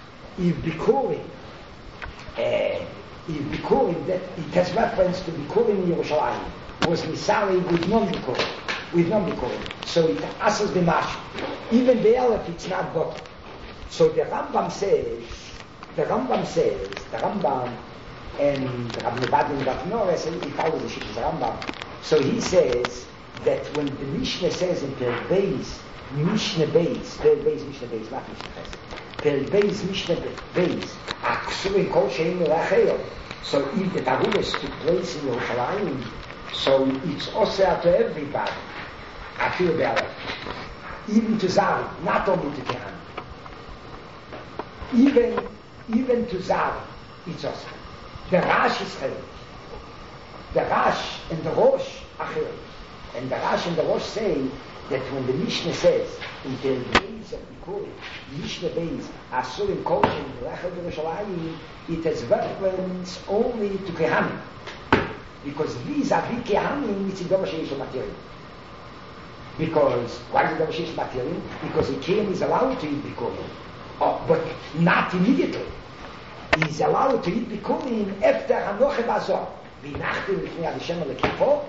that it has reference to Bikurim in Yerushalayim, was Nisari with non-Bikurim. So it asks the Mash. Even the Aleph, it's not got. So the Rambam says, and Rabbi Nevad and Rav Norris, he follows the Shittas Rambam. So he says that when the Mishnah says in Perek Beis, Mishnah Beis, not Mishnah Ches, Perek Beis, Mishnah Beis, Aksurim Kol Shein Melacheo. So if the Tarubos took place in Yerushalayim, so it's also to everybody. I feel better. Even to Zari, not only to Kehan. Even to Zari, it's also. The Rash is Chaylik. The Rash and the Rosh are Chaylik. And the Rash and the Rosh say that when the Mishnah says in the days of Bikurim, Mishnah Beis, Asurim Kolshim, Melechel B'Yerushalayim, it has reference only to Kehanim. Because vis-a-vis Kehanim, it's in Dover Sheish Matilim. Because, why is it Dover Sheish Matilim? Because a Kehan is allowed to eat Bikurim. Oh, but not immediately. He's allowed to eat Bikurim after Hanoche Bazor. V'nachtim l'fnei Hashem l'kippur.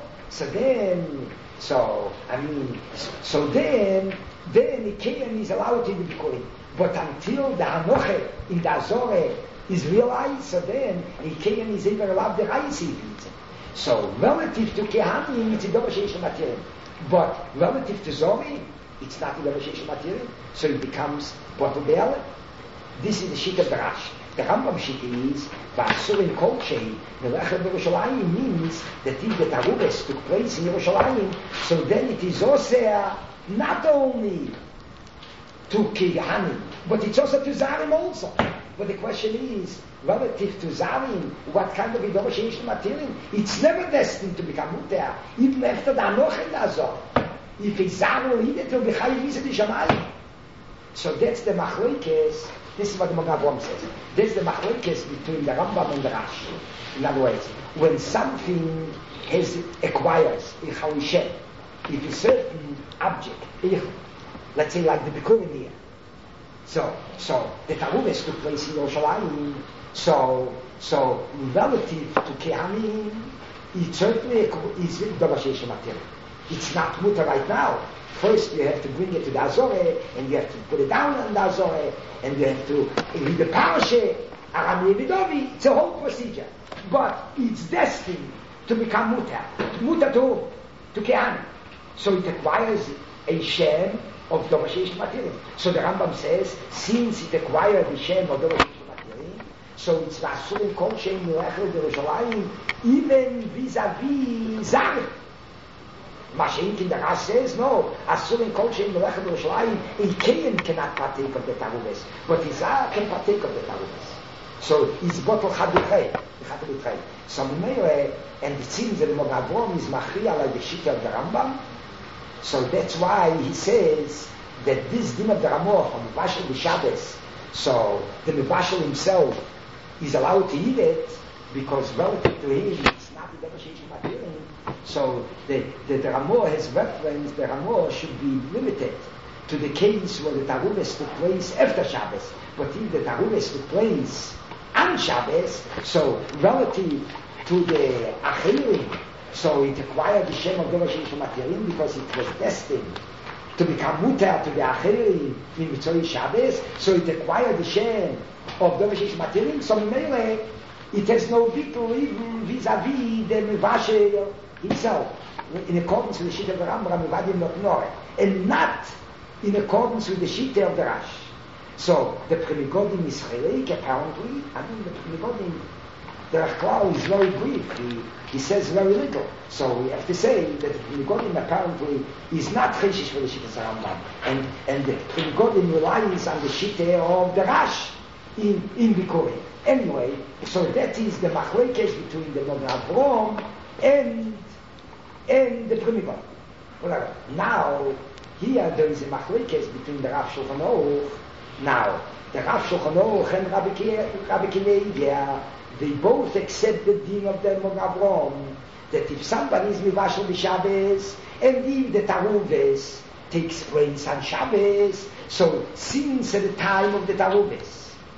So then the Kehan is allowed to eat Bikurim. But until the Hanoche in the Azore is realized, so then the Kehan is even allowed the Rayis eating. So relative to Kehanim, it's a Dover Sheish Matilim. But relative to Zori, it's not a Dover Sheish Matilim. So it becomes bottle be'aleh. This is the Shit of the Rash. The Rambam Shita is V'Asurim Kolshei Melechel B'Yerushalayim means that if the Tarubos took place in Yerushalayim, so then it is also not only to Kehanim, but it's also to Zarim also. But the question is, relative to Zarin, what kind of Idoma Sheish material? It's never destined to become Mutter, even after the Anochen Azor. If it's Zarin will eat it, it will be Chayiv Misa Di Shamayim. So that's the Machlokes. This is what the Magen Avraham says. That's the Machlokes between the Rambam and the Rash. In other words, when something acquires a Chalishem, if a certain object, let's say like the Bikurim here, so the Taruves took place in Yerushalayim, so relative to Kehanim, it certainly is Davar Sheish material. It's not mutter right now. First you have to bring it to the Azorah, and you have to put it down on the Azorah, and you have to read the Parashe, Aram Yevidovi. It's a whole procedure. But it's destined to become mutter. Mutter to Kehanim. So it acquires a Shem of Davar Sheish material. So the Rambam says, since it acquired the Shem of Davar Sheish material, so it's Vasurim Kol Shem Yerechel Yerushalayim, even vis-a-vis Zarim. Mashenk in the Rash says, no, Asurim Kol Shem Yerechel Yerushalayim, a Kain cannot partake of the Taruves, but Izar can partake of the Taruves. So it's bottle Chadichay. So Meire, and it seems that the Magen Avraham is Machriya like the Shita of the Rambam. So that's why he says that this din of the Ramah from Mivashel B'Shabbos, so the Mivashel himself is allowed to eat it because relative to him it's not the Davar Sheish material. So the Ramah has reference, the Ramah should be limited to the case where the Taruves took place after Shabbos. But if the Taruves took place on Shabbos, so relative to the Achirim, so it acquired the Shem of Davar Sheish material because it was destined to become muter to the Achirim in Mitzvah Shabbos, so it acquired the Shem of Davar Sheish material, so Mele, it has no victory even vis-a-vis the Mivashe himself, in accordance with the Shita of the Rambam, Mivadim not know, and not in accordance with the Shita of the Rash. So the Primigodim is Chelek, apparently. I mean, the Primigodim, the Rachlau is very brief. He says very little. So we have to say that the Primigodim apparently is not Cheshish for the Shita of the Rambam. And the Primigodim relies on the Shita of the Rash in Bikurim. Anyway, so that is the Machlokes between the Magen Avraham and the Primigodim. Well, now, here there is a Machlokes between the Rav Shulchan Aruch. Now, the Rav Shulchan Aruch and Rabbi Kineya, they both accept the din of the Magen Avraham, that if somebody is Mivashel B'Shabbos, and if the Taruves takes place on Shabbos, so since the time of the Taruves,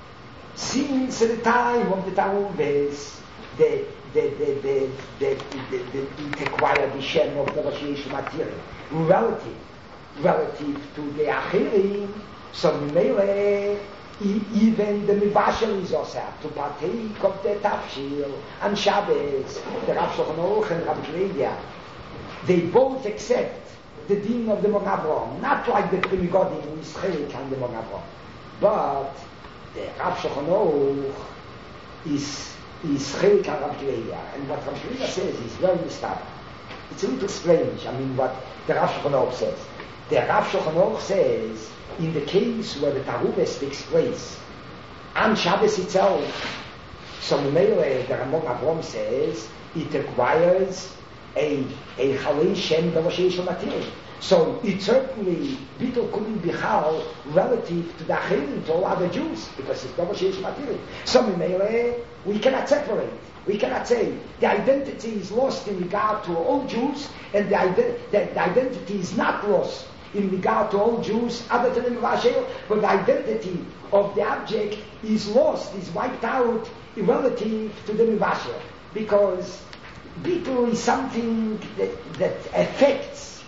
it acquired the Shem of the Davar material, relative to the Achirim, so Mimele, even the Mivashel is also to partake of the Tafshil and Shabbos, the Rav Shulchan Aruch and Rabbi Kineya, they both accept the din of the Magen Avraham, not like the Primigodim who is Chelek on the Magen Avraham, but the Rav Shulchan Aruch is Chelek on Rabbi Kineya, and what Rabbi Kineya says is very mysterious. It's a little strange. I mean, what the Rav Shulchan Aruch says. The Rav Shulchan Aruch says, in the case where the Taruves takes place on Shabbos itself, so Mimele, the Magen Avraham says, it requires a Chalei Shem Davar Sheish material. So it certainly, Bittul couldn't be Chal relative to the Achirim, to all other Jews, because it's Davar Sheish material. So Mimele, we cannot separate. We cannot say the identity is lost in regard to all Jews, and the identity is not lost in regard to all Jews other than the Mivashel, but the identity of the object is lost, is wiped out relative to the Mivashel, because Bittul is something that affects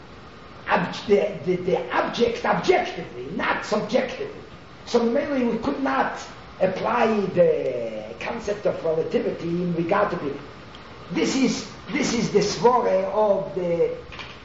the object objectively, not subjectively. So mainly we could not apply the concept of relativity in regard to Bittul. This is the svore of the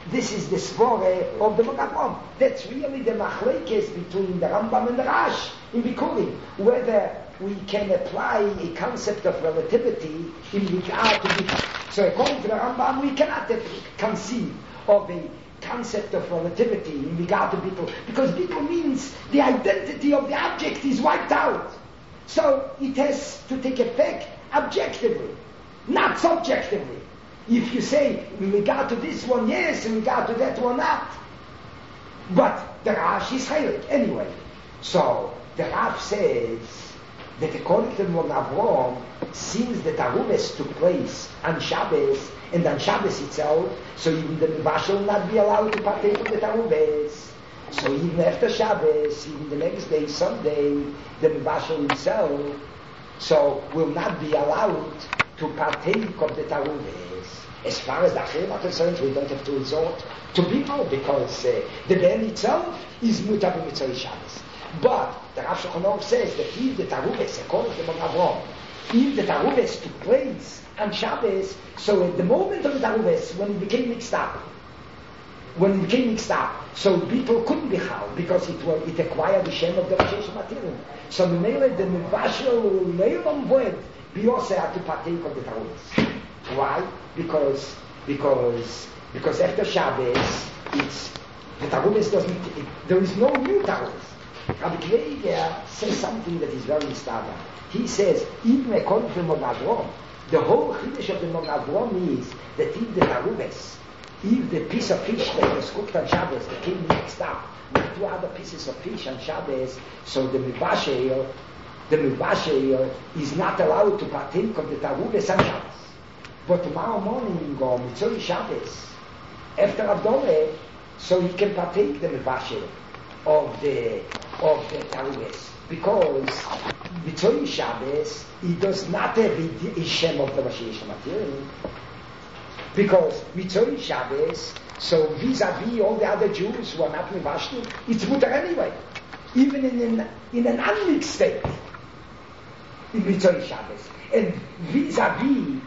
Magen Avraham. That's really the machlekes between the Rambam and the Rash in Bikurim, whether we can apply a concept of relativity in regard to Bittul. So according to the Rambam, we cannot conceive of a concept of relativity in regard to Bittul, because Bittul means the identity of the object is wiped out. So it has to take effect objectively, not subjectively. If you say, in regard to this one, yes, in regard to that one, not. But the Rav is Heilig anyway. So the Rav says that according to Mon Avraham, since the Tarubes took place on Shabbos, and on Shabbos itself, so even the Mivasha will not be allowed to partake of the Tarubes. So even after Shabbos, even the next day, Sunday, the Mivasha himself, so will not be allowed to partake of the Tarubes. As far as the Achirim are concerned, we don't have to resort to people because the Ben itself is Mutar b'Mitzvah Shabbos. But the Rav Shulchan Aruch says that if the Tarubes, according to Mon Avraham, if the Tarubes took place on Shabbos, so at the moment of the Tarubes, when it became mixed up, so people couldn't be chal because it acquired the shem of the Rosh Hashanah. So the Mivashel Leilam Voed Biyose had to partake of the Tarubes. Why? Because after Shabbos, the Tarubes there is no new Tarubes. Rabbi Kreiger says something that is very instable. He says, even according to Mon Avraham, the whole chiddush of the Mon Avraham is that if the Tarubes, if the piece of fish that was cooked on Shabbos became mixed up with two other pieces of fish on Shabbos, so the Mivasher is not allowed to partake of the Tarubes on Shabbos. But tomorrow morning, on Mitzvah Shabbos, after Avdoleh, so he can partake the Mivasher of the Tarubes. Because Mitzvah Shabbos, he does not have a shem of the Rosh Hashanah. Because Mitzvah Shabbos, so vis-a-vis all the other Jews who are not Mivashtim, it's mutar anyway. Even in an unmixed state. In Mitzvah Shabbos. And vis-a-vis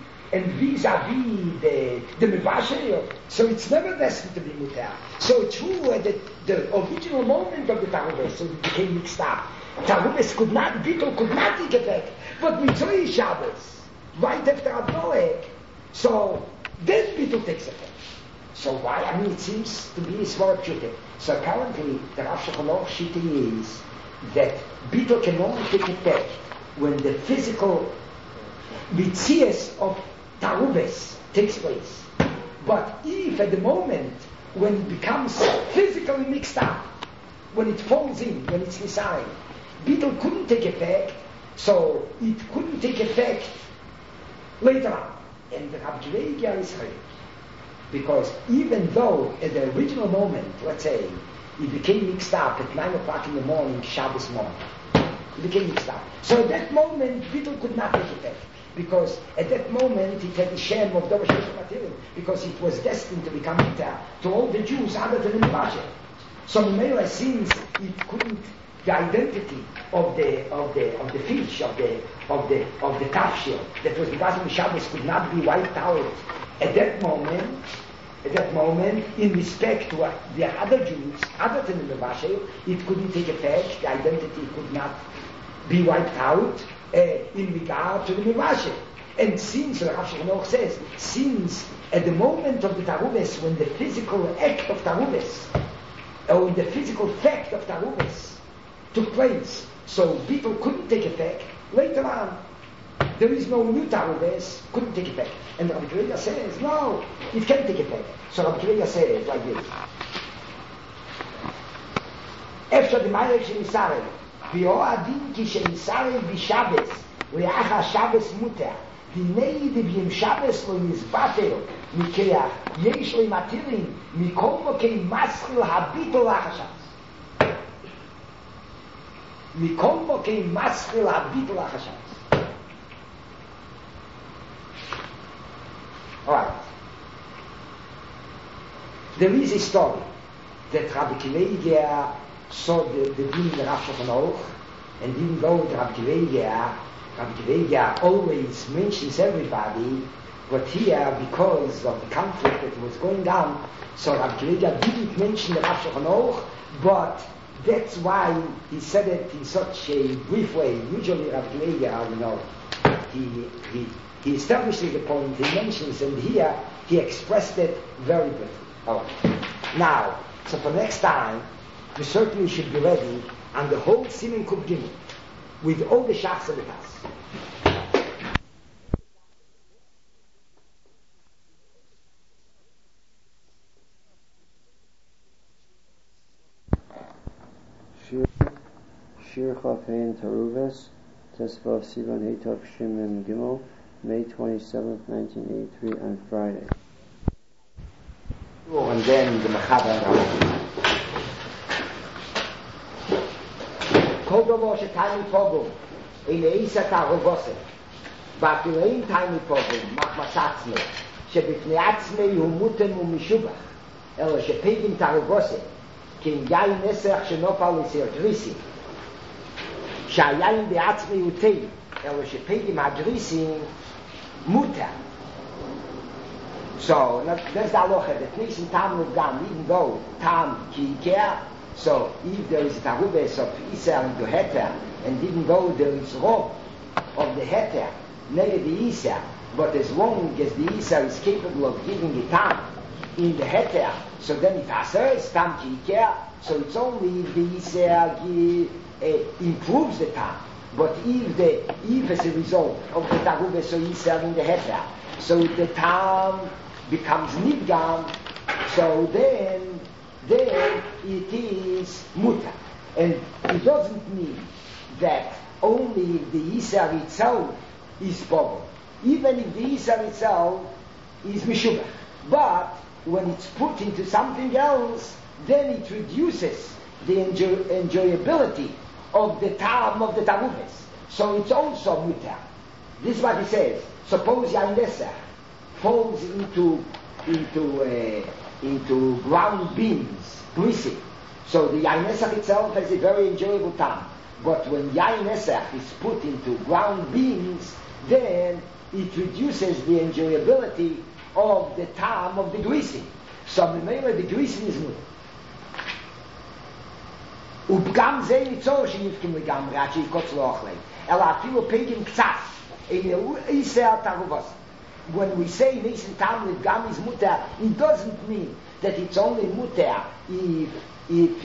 the Mivasher, so it's never destined to be mutar. So it's true that the original moment of the Tarubes, so it became mixed up. Tarubes could not take effect. But Mitzvah Shabbos, right after Avdoleh, so then Bittul takes effect. So why? I mean, it seems to be Svara Pshutim. So apparently, the Rav Shulchan Aruch Shita is that Bittul can only take effect when the physical mitzias of Tarubes takes place. But if at the moment when it becomes physically mixed up, when it falls in, when it's nisai, Bittul couldn't take effect, so it couldn't take effect later on. And the Rabbi Kreiger is right. Because even though at the original moment, let's say, it became mixed up at 9 o'clock in the morning, Shabbos morning, it became mixed up. So at that moment, Bittul could not take effect. Because at that moment, it had the shem of Rosh Hashanah, because it was destined to become mutar to all the Jews other than the Mivasher. So Mela, since it couldn't, the identity of the fish, of the tafshil that was Mivasher Shabbos could not be wiped out at that moment, in respect to the other Jews, other than the Mivasher, it couldn't take effect, the identity could not be wiped out in regard to the Mivasher. And since, the Rav Shulchan Aruch says, since at the moment of the Tarubes, when the physical act of Tarubes, or the physical fact of Tarubes took place, so people couldn't take effect, later on, there is no new Tarubes, couldn't take effect. And Rabbi Kreiger says, no, it can take effect. So Rabbi Kreiger says like this. Efter the Ma'arek Shenisarei, V'o adin ki shenisarei b'Shabbos, V'yacha Shabbos muter, V'nei d'b'yim Shabbos lo yizbater, Mikeach, yesh lo matirin, Mikol mokei maschil habitol achashas. Mikol mokei maschil habitol achashas. Alright. There is a story that Rabbi Kreiger saw the din in the Rav Shulchan Aruch, and didn't go to Rabbi Kreiger always mentions everybody, but here, because of the conflict that was going on, so Rabbi Kreiger didn't mention the Rav Shulchan Aruch, but that's why he said it in such a brief way. Usually Rabbi Kreiger, he establishes the point, he mentions, and here he expressed it very briefly. Now, so for next time, we certainly should be ready on the whole Siman Kuf Gimel. with all the shachs of the tas. Shir Chafein Taruves, Tesva Sivan Heitov Shimon Gimel, May 27th, 1983, on Friday. And then the Mechaber Kol Dovo Shetayim Pogum, in Eisa Taruvose, ואפילו אין טעם מפוגום, מחמס עצמי, שבפני עצמי הוא מותן ומשובח, אלא שפגים תרבוסה, כי אם יין נסח שנופל לסיר גריסים, שהיין בעצמי הוא טעים, אלא שפגים הגריסים מותר. So, that's the halacha, that makes in time of gam, even though time ki ikea, so if there is a tarubes of Isser into Heter, and even though there is rob of the Heter, near the Isser, but as long as the Isser is capable of giving a time in the Heter, so then it has time ki ikea, so it's only if the Isser improves the time. But if as a result of the tarubes of Isser in the Heter, so the time becomes nidgam, so then it is muta. And it doesn't mean that only if the Isar itself is pogo, even if the Isar itself is mishubach. But when it's put into something else, then it reduces the enjoyability of the ta'am of the tarubes. So it's also muta. This is what he says. Suppose Yain Nesach falls into ground beans, greasy. So the Yain Nesach itself has a very enjoyable time. But when Yain Nesach is put into ground beans, then it reduces the enjoyability of the time of the greasy. So the greasy is good. ובגם זה ניצור שיבקים לגמרי, עד שיבקוץ לא אוכלי. אלא אפילו פגים קצת. When we say Nisan Tam with Gam is muter, it doesn't mean that it's only muter if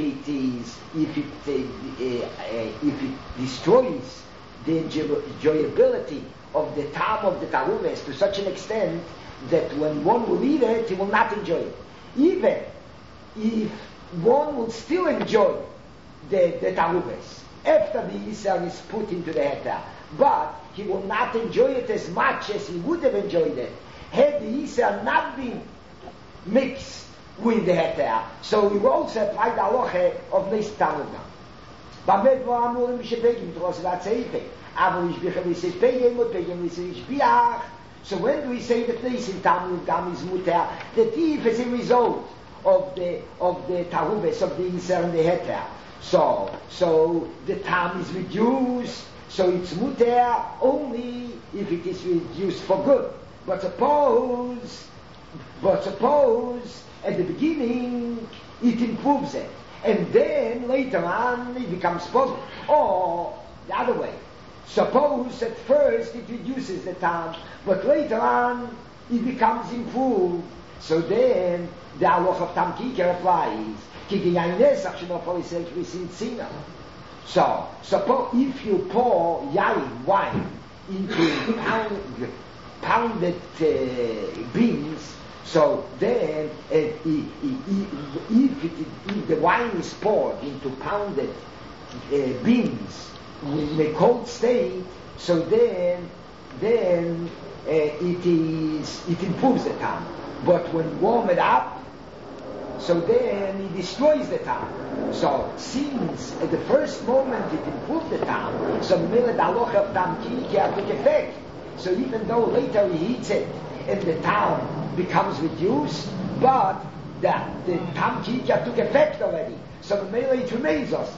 it destroys the enjoyability of the time of the taruves to such an extent that when one will eat it, he will not enjoy it. Even if one will still enjoy the taruves after the Yisrael is put into the heter, but he will not enjoy it as much as he would have enjoyed it had the Yisrael not been mixed with the heter. So we will also apply the halacha of Nes Tanugam. Bamed vo amurim shepegim tros vatzeife. Avol ishbicha v'yisei pegim u'pegim v'yisei ishbiach. So when do we say that Nes Tanugam is muter? That if as a result of the tarubes of the Yisrael and the heter, so the time is reduced. So it's muter only if it is reduced for good. But suppose at the beginning it improves it, and then later on it becomes puzzle. Or the other way. Suppose at first it reduces the time, but later on it becomes improved. So then the halacha of Tam Kikar applies. So, suppose if you pour wine into pounded beans, so then if the wine is poured into pounded beans in a cold state, so then it improves the time. But when warm it up, so then it destroys the time. So since at the first moment it improved the time, so the halacha of Tam Kikar took effect. So even though later he heats it and the time becomes reduced, but the Tam Kikar took effect already. So the it remains us.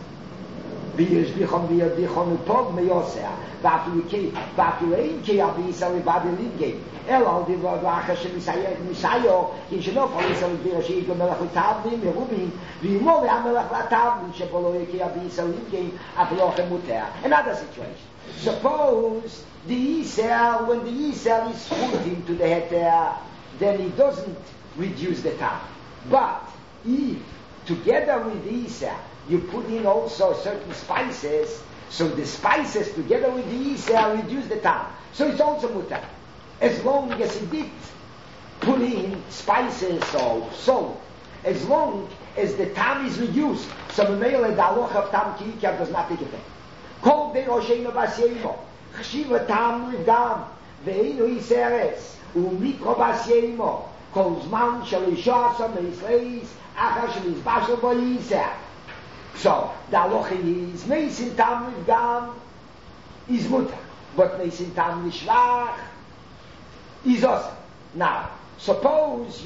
אלא על דבר אחר שמסייו, כי שנופל ישראל דביר שיגו מלך לטבלים מרובים, וימור המלך לטבלים שבו לא יקיה בישראל יגים, אף לא חמותר. Another situation. Suppose the Yisrael, when the Yisrael is put into the heter, then it doesn't reduce the time. But if together with the Yisrael you put in also certain spices, So the spices together with the Isa reduce the tam. So it's also mutar. As long as he did put in spices or salt, as long as the tam is reduced, so the halacha of tam ki'ikar does not take effect. Kol de Rosheinu bas Yeimo, chshiva tam livgam, ve'einu iseres, u'mikro bas Yeimo, kol zman shel ishasa meisleis, achar shel izbashel bo yiseh. So the halacha is meisin tam livgam is mutar, but meisin tam lishvach is also. Now, suppose,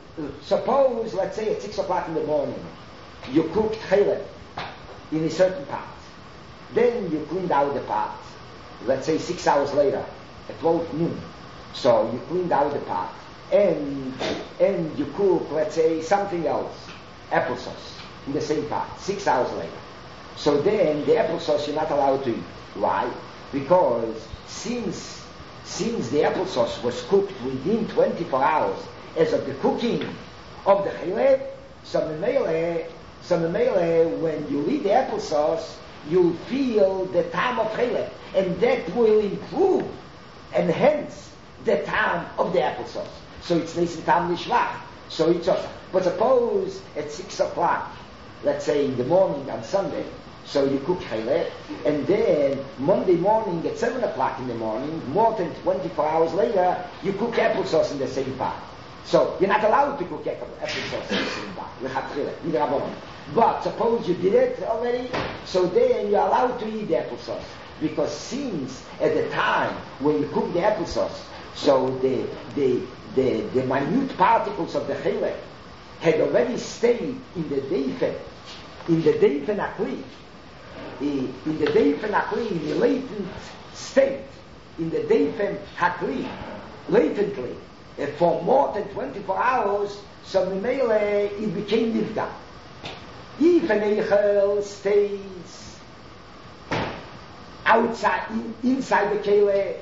let's say at 6 o'clock in the morning, you cooked chaleb in a certain pot. Then you cleaned out the pot, let's say 6 hours later, at 12 noon. So you cleaned out the pot, and you cook, let's say, something else, applesauce, in the same pot, 6 hours later. So then the applesauce you're not allowed to eat. Why? Because since the applesauce was cooked within 24 hours as of the cooking of the chaleb, so memele, when you eat the applesauce, you'll feel the tam of chaleb, and that will improve, enhance the tam of the applesauce. So it's nice tam lishvach. So it's also. But suppose at 6 o'clock, let's say in the morning on Sunday, so you cook chaleb, and then Monday morning at 7 o'clock in the morning, more than 24 hours later, you cook applesauce in the same pot. So you're not allowed to cook applesauce in the same pot. But suppose you did it already, so then you're allowed to eat the applesauce. Because since at the time when you cook the applesauce, so the minute particles of the chaleb had already stayed in the deifen akli, in the deifen akli, in the latent state, in the deifen akli, latently, for more than 24 hours, so memele it became nifga. If an eichel stays outside, inside the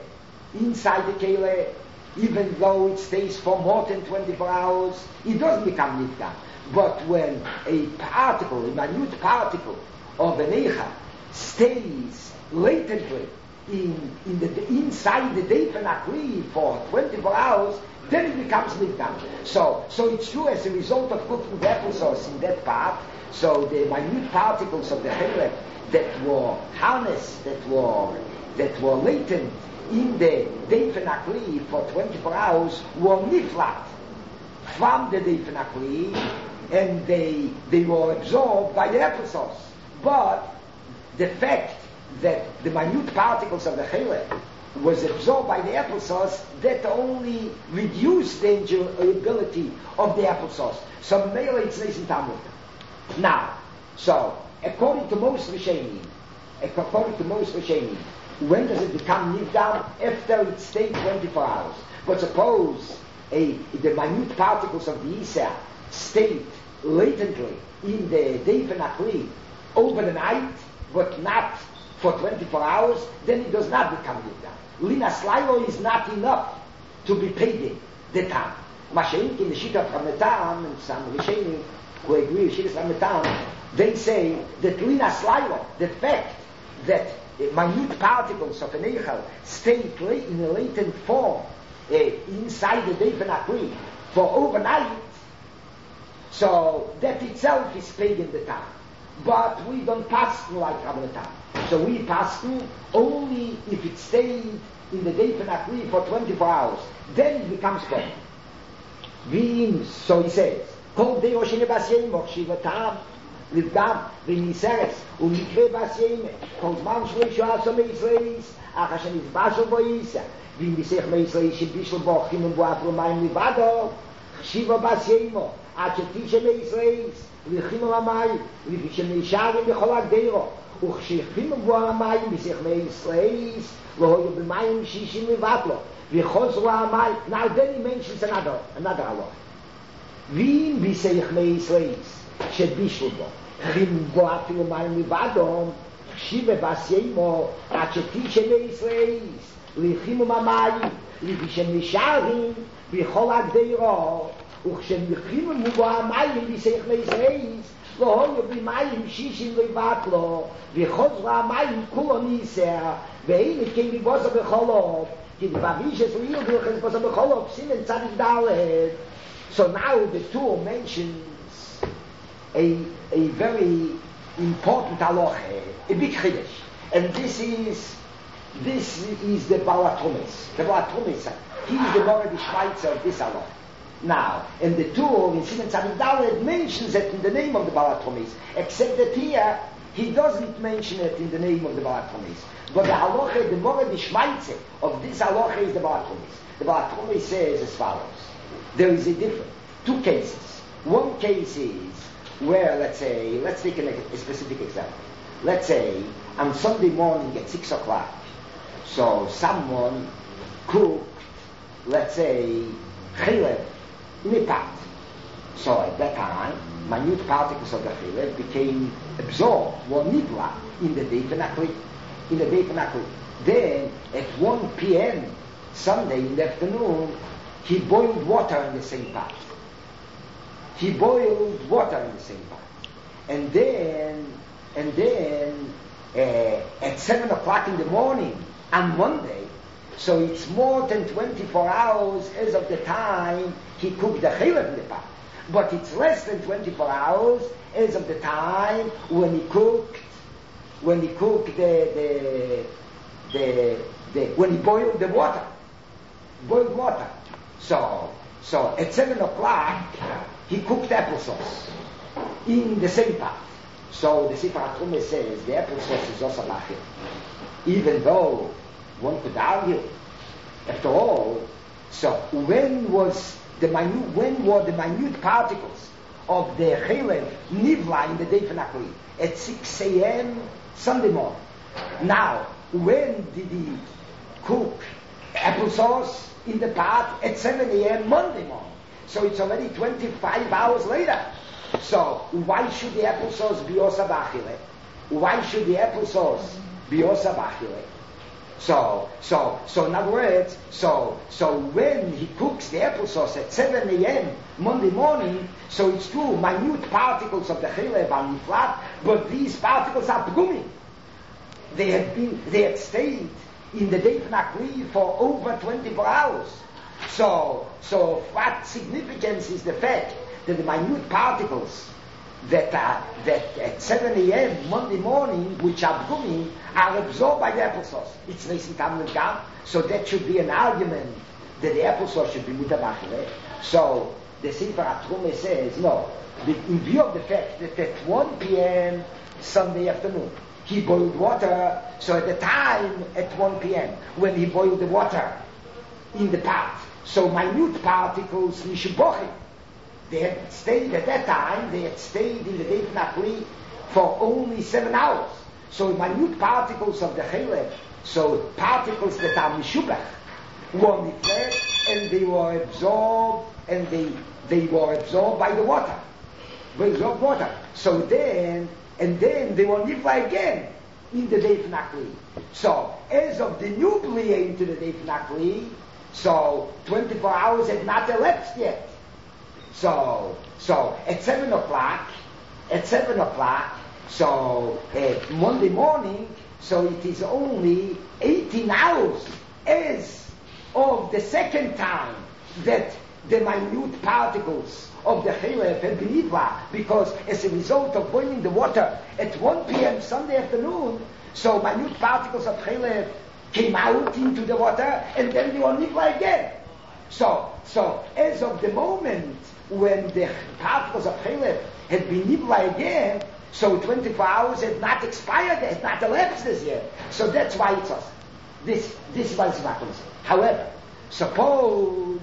kele, even though it stays for more than 24 hours, it doesn't become nifga. But when a particle, a minute particle of an eichel stays latently inside the deifen akli for 24 hours, then it becomes nifga. So it's true, as a result of cooking the applesauce in that pot, so the minute particles of the chaleb that were harnessed, that were latent in the deifen akli for 24 hours were niflat from the deifen akli, and they were absorbed by the applesauce. But the fact that the minute particles of the chaleb was absorbed by the applesauce, that only reduced the enjoyability of the applesauce. So mainly it's nice and tamut. Now, so according to most Rishonim, when does it become nifgam? After it stayed 24 hours. But suppose the minute particles of the Isa stayed latently in the deifen akli over the night, but not for 24 hours, then it does not become nifgam. Lina Slailo is not enough to be paid the tam. Mashenk in the Shita from the tam, and some Rishonim who agree with Shita from the tam, they say that Lina Slailo, the fact that minute particles of an eichel stay in a latent form inside the deifen akli for overnight, so that itself is paid in the tam. But we don't pass like Rabban Tam. So we pass only if it stayed in the deifen akli for 24 hours. Then it becomes paid. So he says, Kol dei Roshene bas Yeimo, chshiva tam, livgam, v'niseres, u'mikve bas Yeime, kol zman shleishu aso meisleis, ach Hashem izbashel bo yisa, v'nisech meisleis shebishel bo chimim bo afro mayim livado, chshiva bas Yeimo, עד שתישם ישראלס, ולחימו המים, ולפישם נשארים בכל הגדירו, וכשחימו בו המים, בסכמי ישראלס, לא היו במים שישים לבד לו, וחוזרו המים, now then he mentions another law. ואם בסכמי ישראלס, שבישלו בו, חימו בו אפילו מים לבדו, שיבה בסיימו, עד שתישם ישראלס, ולחימו המים, ולפישם נשארים בכל הגדירו, וכשהם יחימו בו המים בסכמי ישראלס, לא היו במים שישים לבט לו, וחוזרה המים כולו ניסה, והנה כן בבוסר בחולוב, כי דבריש es real durch bosser בחולוב, סימן צדיק ד'. So now the Tur mentions a very important halacha, a big chiddush, and this is the Baal HaTumis. The Baal HaTumis, he is the Moreh Schweitzer of this halacha. Now, and the Tur in Siman Tzadik Dalet mentions it in the name of the Baal HaTumis, except that here he doesn't mention it in the name of the Baal HaTumis. But the halacha, the Moreh Schweitzer of this halacha is the Baal HaTumis. The Baal HaTumis says as follows. There is a difference. Two cases. One case is where, let's take a specific example. Let's say on Sunday morning at 6 o'clock, so someone cooked, let's say, chilek in a pot. So at that time, minute particles of the chilek became absorbed, or nidla, in the definitely. Then at 1 p.m. Sunday in the afternoon, he boiled water in the same pot. And then at 7 o'clock in the morning on Monday, so it's more than 24 hours as of the time he cooked the chilek in the pot. But it's less than 24 hours as of the time when he cooked when he boiled the water. So at 7 o'clock he cooked applesauce in the same pot. So the Sefer HaTrumas says the applesauce is also machil. Even though one could argue, after all, so when were the minute particles of the chilek nivla in the day Finakli? At 6 a.m. Sunday morning. Now, when did he cook applesauce in the pot? At 7 a.m. Monday morning. So it's already 25 hours later. So why should the applesauce be osa b'achile? So in other words, so when he cooks the applesauce at 7 a.m. Monday morning, so it's true, minute particles of the chilek are niflat, but these particles are pgumim. They had stayed in the Deif Nakli for over 24 hours. So what significance is the fact that the minute particles that at 7 a.m. Monday morning, which are pgumim, are absorbed by the applesauce. It's Nesim Tam Gam, so that should be an argument that the applesauce should be mutabachile. So the Sefer HaTrumas says, no, in view of the fact that at 1 p.m. Sunday afternoon, he boiled water, so at the time at 1 p.m. when he boiled the water in the pot, so minute particles, mishubochim, they had stayed at that time, they had stayed in the Deif Nakli for only 7 hours. So minute particles of the chilek, so particles that are mishubach, were niflet, and they were absorbed, and they were absorbed by the water. So then they were nifla again in the Deif Nakli. So as of the new blia into the Deif Nakli, so 24 hours had not elapsed yet. So at 7 o'clock, so at Monday morning, so it is only 18 hours as of the second time that the minute particles of the chilek had been nivla, because as a result of boiling the water at 1 p.m. Sunday afternoon, so minute particles of chilek came out into the water, and then they were nivla again. So as of the moment when the particles of chilek had been nivla again, so 24 hours had not expired, had not elapsed this year. So that's why it's us. This is what is happening. However, suppose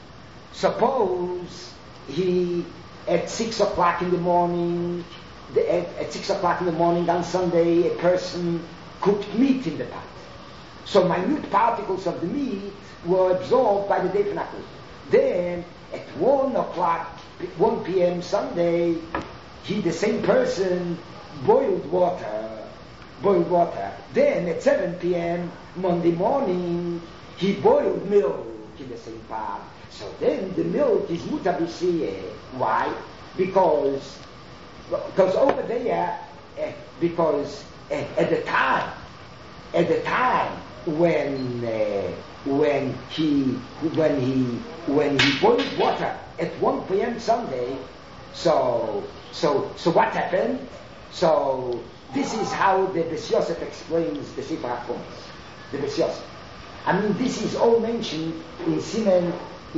he at 6 o'clock in the morning, at 6 o'clock in the morning on Sunday, a person cooked meat in the pot. So minute particles of the meat were absorbed by the Deif Nakli. Then at 1 p.m. Sunday, the same person boiled water. Then at 7 p.m. Monday morning, he boiled milk in the same pot. So then the milk is mutabisiye. Why? Because because over there, because at the time when he boiled water at 1 p.m. Sunday, so what happened? So this is how the Beis Yosef explains the Sefer HaChumash. The Beis Yosef. I mean, this is all mentioned in Simen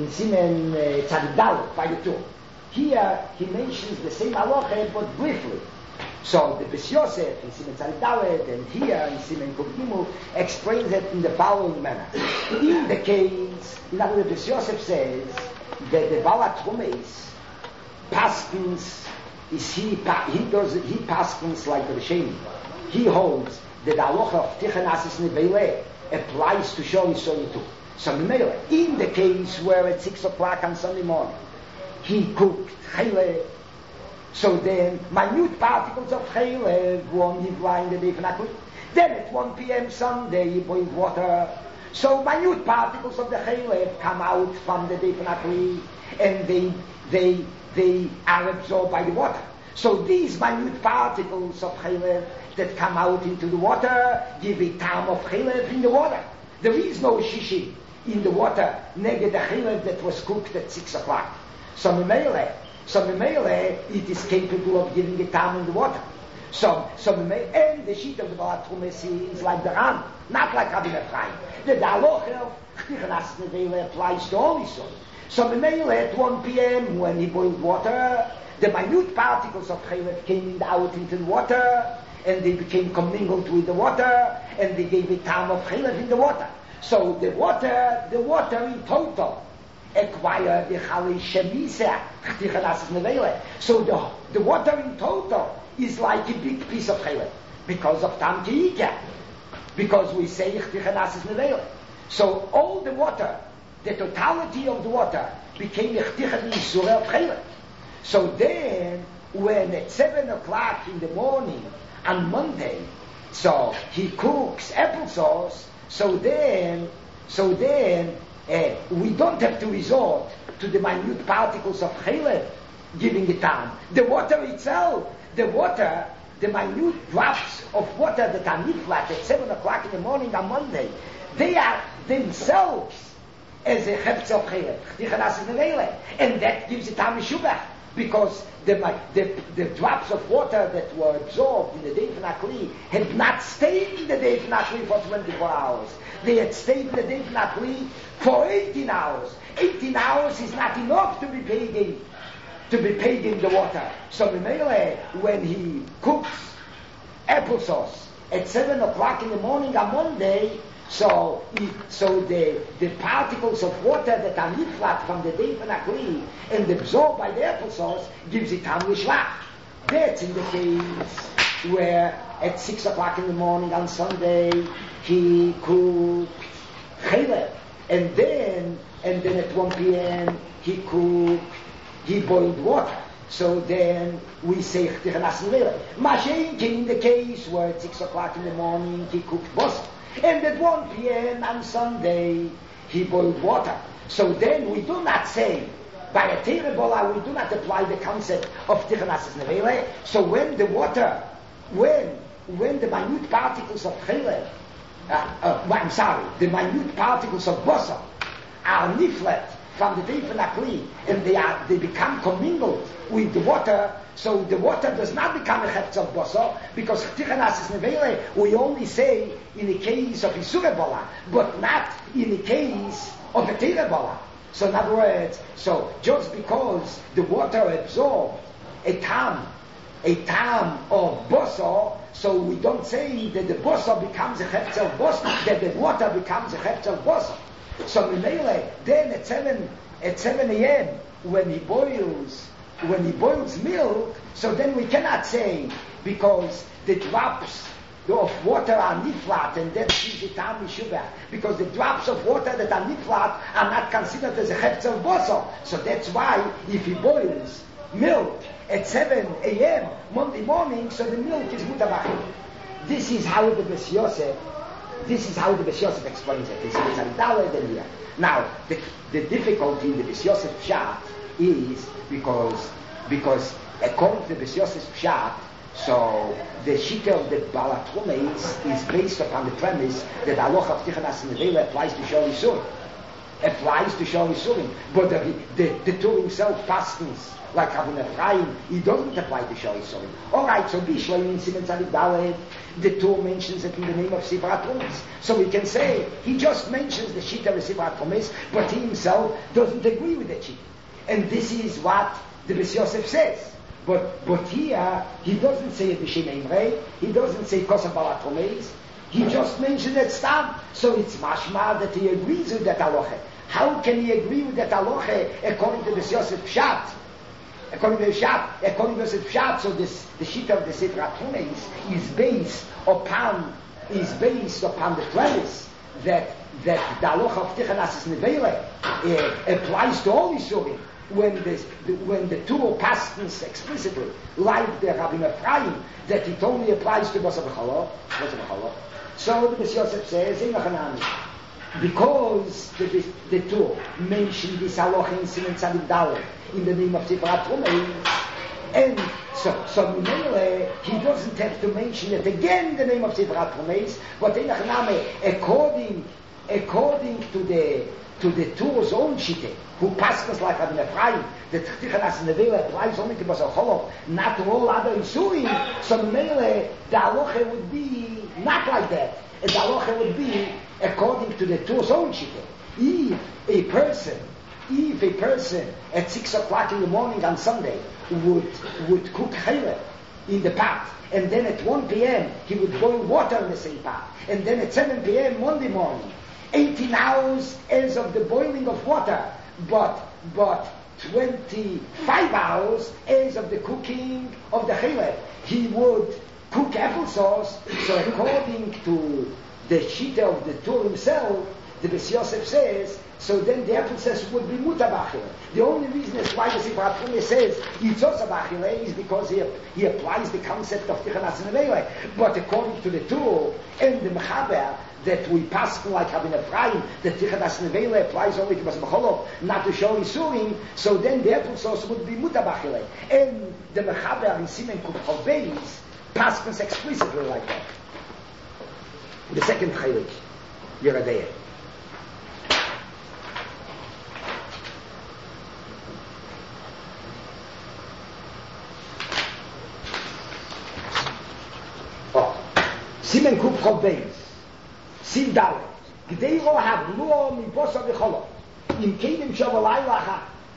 Tzadik Dalet by the two. Here he mentions the same halacha but briefly. So the Beis Yosef in Simen Tzadik Dalet and here in Simen Kuf Gimel explains it in the following manner. In the case, in other words, Beis Yosef says that the Baal HaTrumes paskins he paskins like the Sheni. He holds that the halacha of Tichen Asis Nevele applies to Shor Yisrael too. So in the case where at 6 o'clock on Sunday morning he cooked chaylev, so then minute particles of chaylev were in the Defen HaKli. Then at 1 p.m. Sunday he boiled water, so minute particles of the chaylev come out from the Defen HaKli and they are absorbed by the water. So these minute particles of chaylev that come out into the water give a time of chaylev in the water. There is no shishi in the water neged the chaylev that was cooked at 6 o'clock. So memele, it is capable of giving a time in the water. And the sheet of the Baal HaTrumes is like the Ran, not like Rabbi Ephraim. The halacha of Tichen Asis Nevele applies to all Yisrael. So memele at 1 p.m. when he boiled water, the minute particles of chaylev came out into the water, and they became commingled with the water, and they gave a time of chaylev in the water. So the water in total acquired the chali shemisa Tichen Asis Nevele. So the water in total is like a big piece of chaylev because of tam ki'ika, because we say Tichen Asis Nevele. So all the water, the totality of the water became a Tichen Yisrael of chaylev. So then, when at 7 o'clock in the morning on Monday, so he cooks applesauce, so then we don't have to resort to the minute particles of chaylev giving it time. The water itself, the minute drops of water that are niflat at 7 o'clock in the morning on Monday, they are themselves as a hefz of chaylev, Tichen Asis Nevele, and that gives it time Meshubach. Because the drops of water that were absorbed in the Defen HaKli had not stayed in the Defen HaKli for 24 hours. They had stayed in the Defen HaKli for 18 hours. 18 hours is not enough to be paid in the water. So when he cooks applesauce at 7 o'clock in the morning on Monday, so the particles of water that are niflat from the Defen HaKli and absorbed by the applesauce gives it tam l'shlach. That's in the case where at 6 o'clock in the morning on Sunday he cooked chaylev, and then at 1 p.m. he boiled water. So then we say Tichen Asis Nevele. Mashen came in the case where at 6 o'clock in the morning he cooked bosel, and at 1 p.m. on Sunday he boiled water. So then we do not say, by a terebola, we do not apply the concept of Tichen Asis Nevele. So when the water, when the minute particles of chaylev, the minute particles of bosel are niflet from the Defen HaKli, and they become commingled with the water, so the water does not become a hefz of bosor, because Tichen Asis Nevele we only say in the case of Isur Bola, but not in the case of a Teira Bola. So in other words, so just because the water absorbed a tam of bosor, so we don't say that the bosor becomes a hefz of bosor, that the water becomes a hefz of bosor. So then at 7 a.m. when he boils milk, so then we cannot say, because the drops of water are niflat, and that is the tam mishubah, because the drops of water that are niflat are not considered as a hefz of bosor. So that's why if he boils milk at 7 a.m. Monday morning, so the milk is mutabach. This is how the Beis Yosef explains it. It's Dalet and here. Now, the difficulty in the Beis Yosef Pshat is because According to the Bes Yosef's Pshat, so the Shita of the Balatrume is based upon the premise that Allah of Tichanas Nevela applies to Shor Yisurim. Applies to Shor Yisurim. But the Tur himself pastors like Rabbi Ephraim, he doesn't apply to Shor Yisurim. Alright, so Bishloim in Siman Tzadik Dalet, the Tur mentions it in the name of Sefer HaTrumis. So we can say, he just mentions the Shita of Sefer HaTrumis, but he himself doesn't agree with the Shita. And this is what the Bes Yosef says. But here, he doesn't say it B'Shem Emrei, he doesn't say Kosav Balatrumis, he just mentioned it Stam. So it's mashma that he agrees with that halacha. How can he agree with that halacha according to Bes Yosef Pshat? According to Yosef Pshat, so the Shita of the Sefer HaTrumis is based upon the premise that the halacha of Tichanas Nevela applies to all Yisurim. When the Tur pastors explicitly, like the Rabbi Ephraim, that it only applies to Basa B'Chala. So the Bes Yosef says, because the Tur mentioned this halacha in Siman Tzadik Dalet in the name of Sefer HaTrumis, and so he doesn't have to mention it again in the name of Sefer HaTrumis, but according to the Tur's own Shite, who passes like Rabbi Ephraim, that Tichanas Nevela applies only to Basar Cholov, not to all other Isurim, so the halacha would be not like that. The halacha would be according to the Tur's own Shite. If a person at 6 o'clock in the morning on Sunday would cook chaylev in the pot, and then at 1 p.m. he would boil water in the same pot, and then at 7 p.m. Monday morning, 18 hours as of the boiling of water, but 25 hours as of the cooking of the chaylev. He would cook applesauce. So according to the Shita of the Tur himself, the Bes Yosef says, so then the applesauce would be mutar b'achile. The only reason is why the Sefer HaTrumis says yitzos b'achile is because he applies the concept of Tichanas Nevela. But according to the Tur and the Mechaber, that we pass like Rabbi Ephraim, that Tichanas Nevela applies only to Bas B'Cholov, not to Shor Yisurim, so then the applesauce would be mutar b'achile. And the Mechaber in Siman Kuf Chav Beis passes explicitly like that. The second chaylik, Yeradeh. Siman Kuf Chav Beis, Sim Dalet, Gdei Ro Havlo Mi Bosa V'Cholov, Im Kedim Shavolai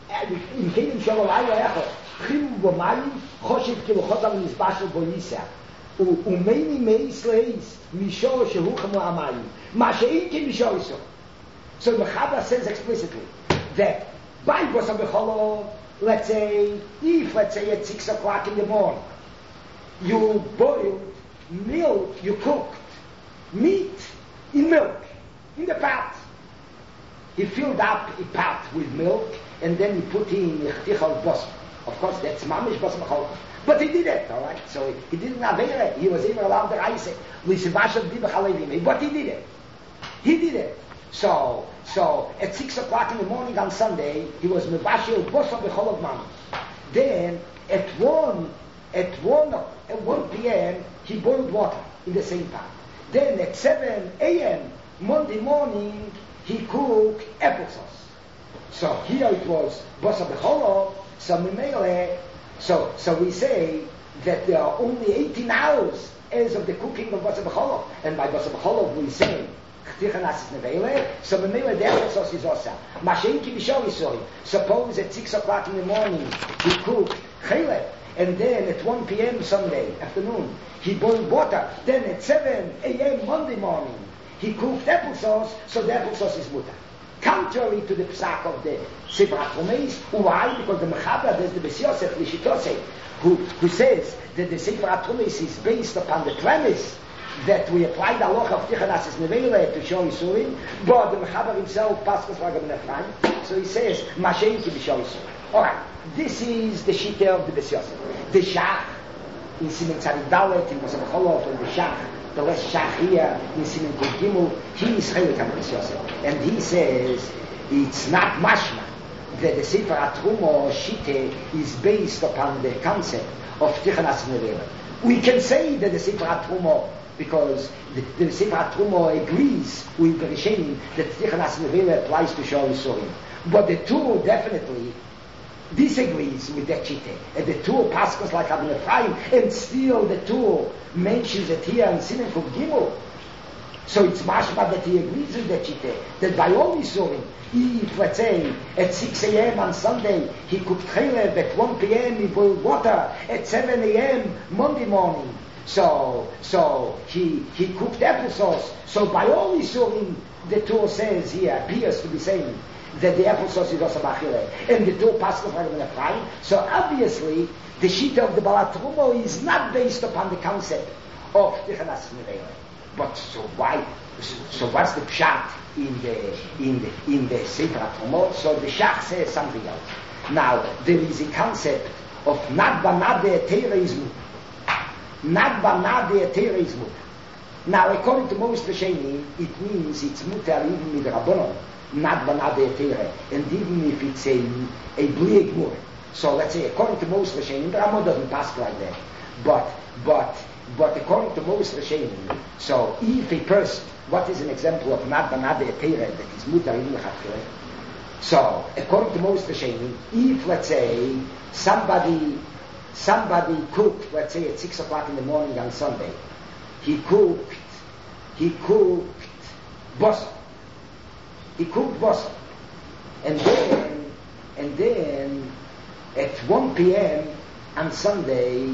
Echot, Chim V'Mayim, Choshev Kiluchotam Nizbashel Boyisa, Umeini Meis Leis, Mishor Shehuchem La'amayim, Ma She'in Ki Mishor Yisor. So the Mechaber says explicitly that by Bosa V'Cholov, let's say at 6 o'clock in the morning, you boiled milk, you cooked meat in milk, in the pot. He filled up a pot with milk, and then he put in Chtichal Bosm. Of course, that's Mamish Bosm Chol. But he did it, alright? So he didn't have it. He was even allowed to rise it. But he did it. He did it. So at 6 o'clock in the morning on Sunday, he was Mevashil Bosm B'Chol of Mamish. Then at 1 p.m. he boiled water in the same pot. Then at 7 a.m. Monday morning he cooked applesauce. So here it was Basa B'Cholo, so we say that there are only 18 hours as of the cooking of Basa B'Cholo. And by Basa B'Cholo we say Tichanas Nevela, so Memele the applesauce is also Mashen Ki B'Shor Yisori. Suppose at 6 o'clock in the morning he cooked chaylev, and then at 1 p.m. Sunday afternoon he boiled water. Then at 7 a.m. Monday morning he cooked applesauce, so the applesauce is mutar. Contrary to the psak of the Sefer HaTrumis. Why? Because the Mechaber, there's the Bes Yosef Lishitose, who says that the Sefer HaTrumis is based upon the premise that we apply the halacha of Tichanas Nevela to Shor Yisurim, but the Mechaber himself passes like Rabbi Ephraim, so he says Mashen Ki B'Shor Yisurim. Alright, this is the Shita of the Bes Yosef. The Shach in Siman Tzadik Dalet, in Basa B'Cholov, and the Shach, the last Shach here in Siman Kuf Gimel, he is Chelik HaBes Yosef, and he says it's not mashma that the Sefer HaTrumo Shite is based upon the concept of Tichanas Nevela. We can say that the Sefer HaTrumo, because the Sefer HaTrumo agrees with the Rishonim that Tichanas Nevela applies to Shor Yisurim. But the Tur definitely disagrees with that Shite. And the Tur passes like Rabbi Ephraim, and still the Tur mentions it here in Siman Kuf Gimel. So it's mashma that he agrees with that Shite, that by all Yisurim, if, let's say, at 6 a.m. on Sunday, he cooked chalev, at 1 p.m. he boiled water, at 7 a.m. Monday morning, so he cooked applesauce. So by all Yisurim, the Torah says here, appears to be saying that the applesauce is also machile, and the Torah passes like a frying. So obviously, the Shita of the Baal HaTrumo is not based upon the concept of Tichanas Nevela. But so why? So what's the pshat in the Sefer HaTrumo? So the Shach says something else. Now there is a concept of not banade tereizmut. Not banade tereizmut. Now according to most Rishonim, it means it's mutar even with Rabbanon, not banade tere, and even if it's a blieg mur. So let's say according to most Rishonim, the Rambam doesn't pass like that. But according to most Rishonim, so if a person, what is an example of not banade tere that is mutar even lechatchila? So according to most Rishonim, if let's say somebody cooked, let's say at 6 o'clock in the morning on Sunday, he cooked basar. He cooked basar, and then at 1 p.m. on Sunday,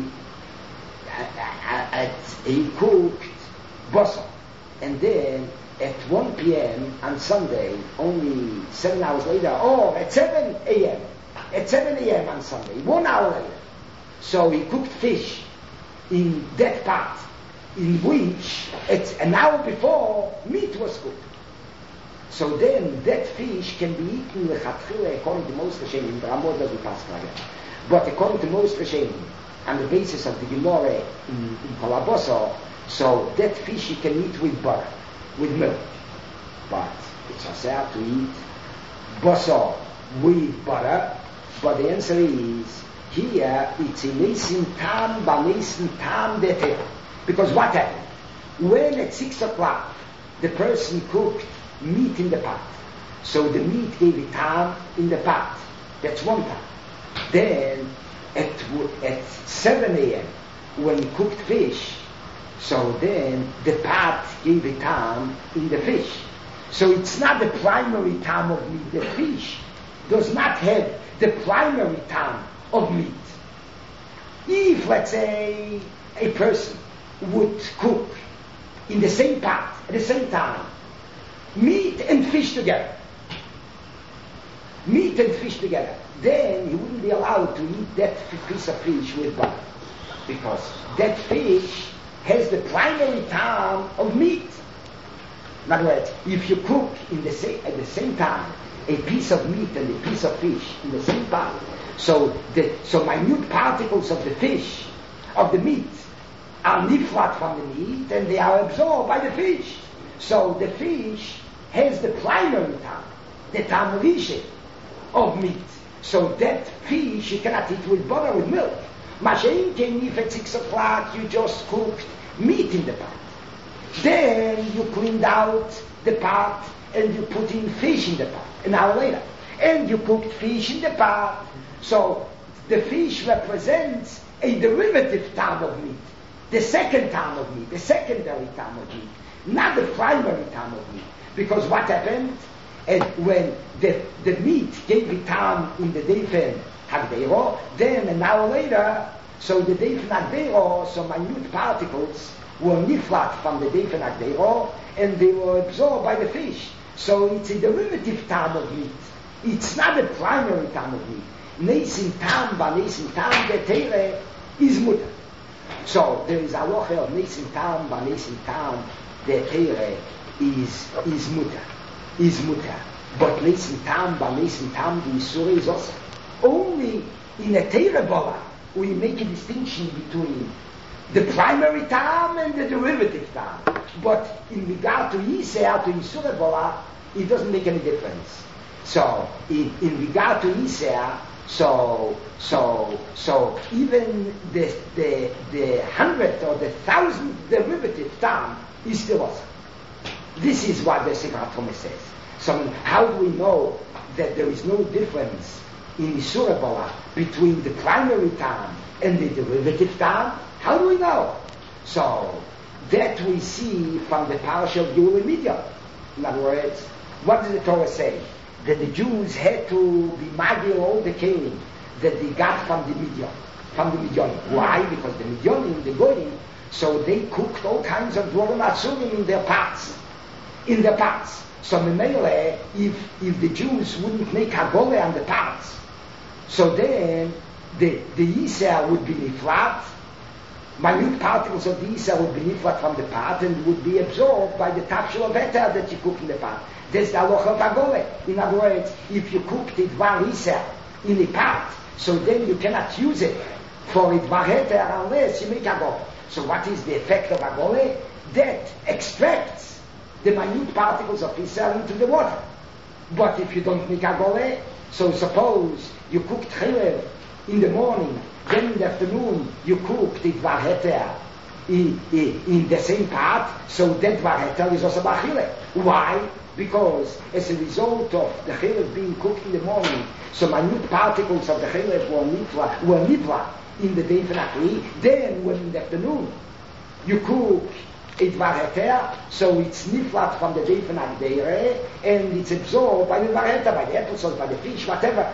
he cooked basar, and then at 1 p.m. on Sunday, only 7 hours later, or at 7 a.m. At 7 a.m. on Sunday, 1 hour later, so he cooked fish in that pot, in which an hour before meat was cooked. So then that fish can be eaten lechatchila according to most Rishonim. The Rambam doesn't pass like that. But according to most Rishonim, on the basis of the Gemara in Kolaboso, so that fish you can eat with butter, with milk. But it's also to eat basar with butter. But the answer is, here it's a nesin tam b'nesin tam deter. Because what happened? When at 6 o'clock the person cooked meat in the pot, so the meat gave a tam in the pot. That's one time. Then at 7 a.m. when he cooked fish, so then the pot gave a tam in the fish. So it's not the primary tam of meat. The fish does not have the primary tam of meat. If, let's say, a person would cook in the same pot at the same time meat and fish together, then he wouldn't be allowed to eat that piece of fish with butter, because that fish has the primary time of meat. In other words, if you cook at the same time a piece of meat and a piece of fish in the same pot, so minute particles of the fish, of the meat, are niflat from the meat and they are absorbed by the fish. So the fish has the primary time, the tam rishon of meat. So that fish you cannot eat with butter, with milk. Mashen came if at 6 o'clock you just cooked meat in the pot. Then you cleaned out the pot and you put in fish in the pot an hour later. And you cooked fish in the pot. So the fish represents a derivative time of meat. The second time of meat, the secondary time of meat, not the primary time of meat. Because what happened? And when the meat gave the time in the Deifen Hagdeiro, then an hour later, so the Deifen Hagdeiro, so minute particles were niflat from the Deifen Hagdeiro, and they were absorbed by the fish. So it's a derivative time of meat. It's not a primary time of meat. Nesin tam ba nesin tam betere is mutter. So there is a halacha of nesin tam ba nesin tam betere is mutter. But nesin tam ba nesin tam the isura is also. Only in a teira bola we make a distinction between the primary tam and the derivative tam. But in regard to Yisrael, to Yisura bola, it doesn't make any difference. So in regard to Isser, so even the 100th or the 1,000th derivative term is still awesome. This is what the Sefer HaTorah says. So how do we know that there is no difference in Isur Bola between the primary term and the derivative term? How do we know? So that we see from the parasha of Geulah Midian. In other words, what does the Torah say? That the Jews had to be magil all the kelim that they got from the Midian. Why? Because the Midianim, the Goyim, so they cooked all kinds of dvorim atzurim in their pots. So Memele, if the Jews wouldn't make hagole on the pots, so then the Yisrael would be niflat, minute particles of the Yisrael would be niflat from the pot and would be absorbed by the tapshul of eter that you cook in the pot. That's the halacha of hagole. In other words, if you cooked it one Yisrael in a pot, so then you cannot use it for it eter unless you make hagole. So what is the effect of hagole? That extracts the minute particles of Yisrael into the water. But if you don't make hagole, so suppose you cooked chilev in the morning, then in the afternoon you cooked it vaheter in the same pot, so that vaheter is also bachile. Why? Because as a result of the chilev being cooked in the morning, so minute particles of the chilev were nivla in the day v'nachli. Then when in the afternoon you cook it vaheter, so it's niflat from the defen agdeire, and it's absorbed by the vaheter, by the apple sauce, by the fish,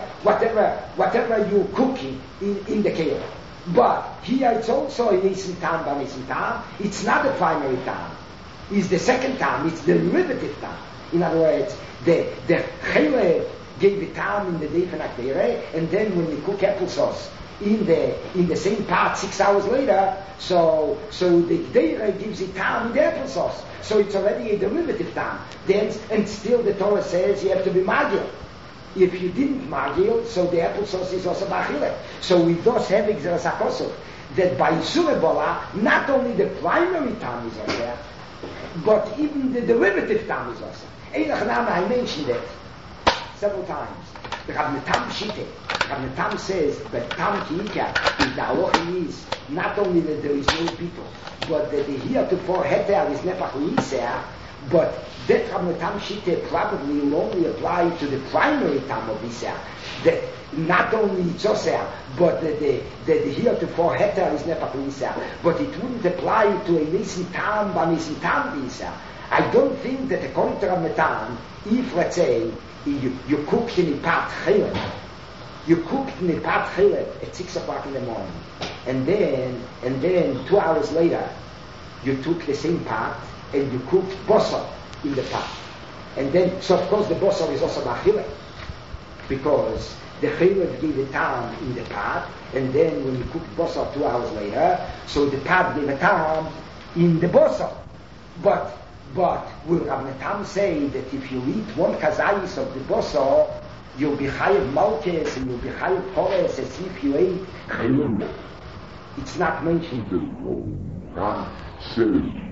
whatever you're cooking in the kale. But here it's also a nisim tam. It's not the primary tam. It's the second tam. It's the derivative tam. In other words, the chele gave the tam in the defen agdeire, and then when you cook applesauce in the same pot 6 hours later, so the Gdeira gives it tam in the applesauce. So it's already a derivative tam. Then, and still the Torah says you have to be magil. If you didn't magil, so the applesauce is also bachile. So we thus have exerasakosov that by Isur Bola, not only the primary tam is also, but even the derivative tam is also. I mentioned it several times. The Rav Netam Shite. Rav Netam says that Tam Kiika is the halacha is not only that there is no people, but that the heretofore heter is nepach Yisrael, but that Rav Netam Shite probably will only apply to the primary Tam of Yisrael. That not only Tzoseh, but that the heretofore heter is nepach Yisrael, but it wouldn't apply to a Nisim Tam by Nisim Tam Yisrael. I don't think that according to Rav Netam, if let's say you cooked in a pot chilek. You cooked in a pot chilek at 6 o'clock in the morning, and then 2 hours later, you took the same pot and you cooked bosor in the pot, and then so of course the bosor is also bachilek because the chilek gave a tam in the pot, and then when you cooked bosor 2 hours later, so the pot gave a tam in the bosor, but will Rav Netam say that if you eat one kazayis of the bosor, you'll be chayiv malkes and you'll be chayiv pores as if you ate chayim? It's not mentioned.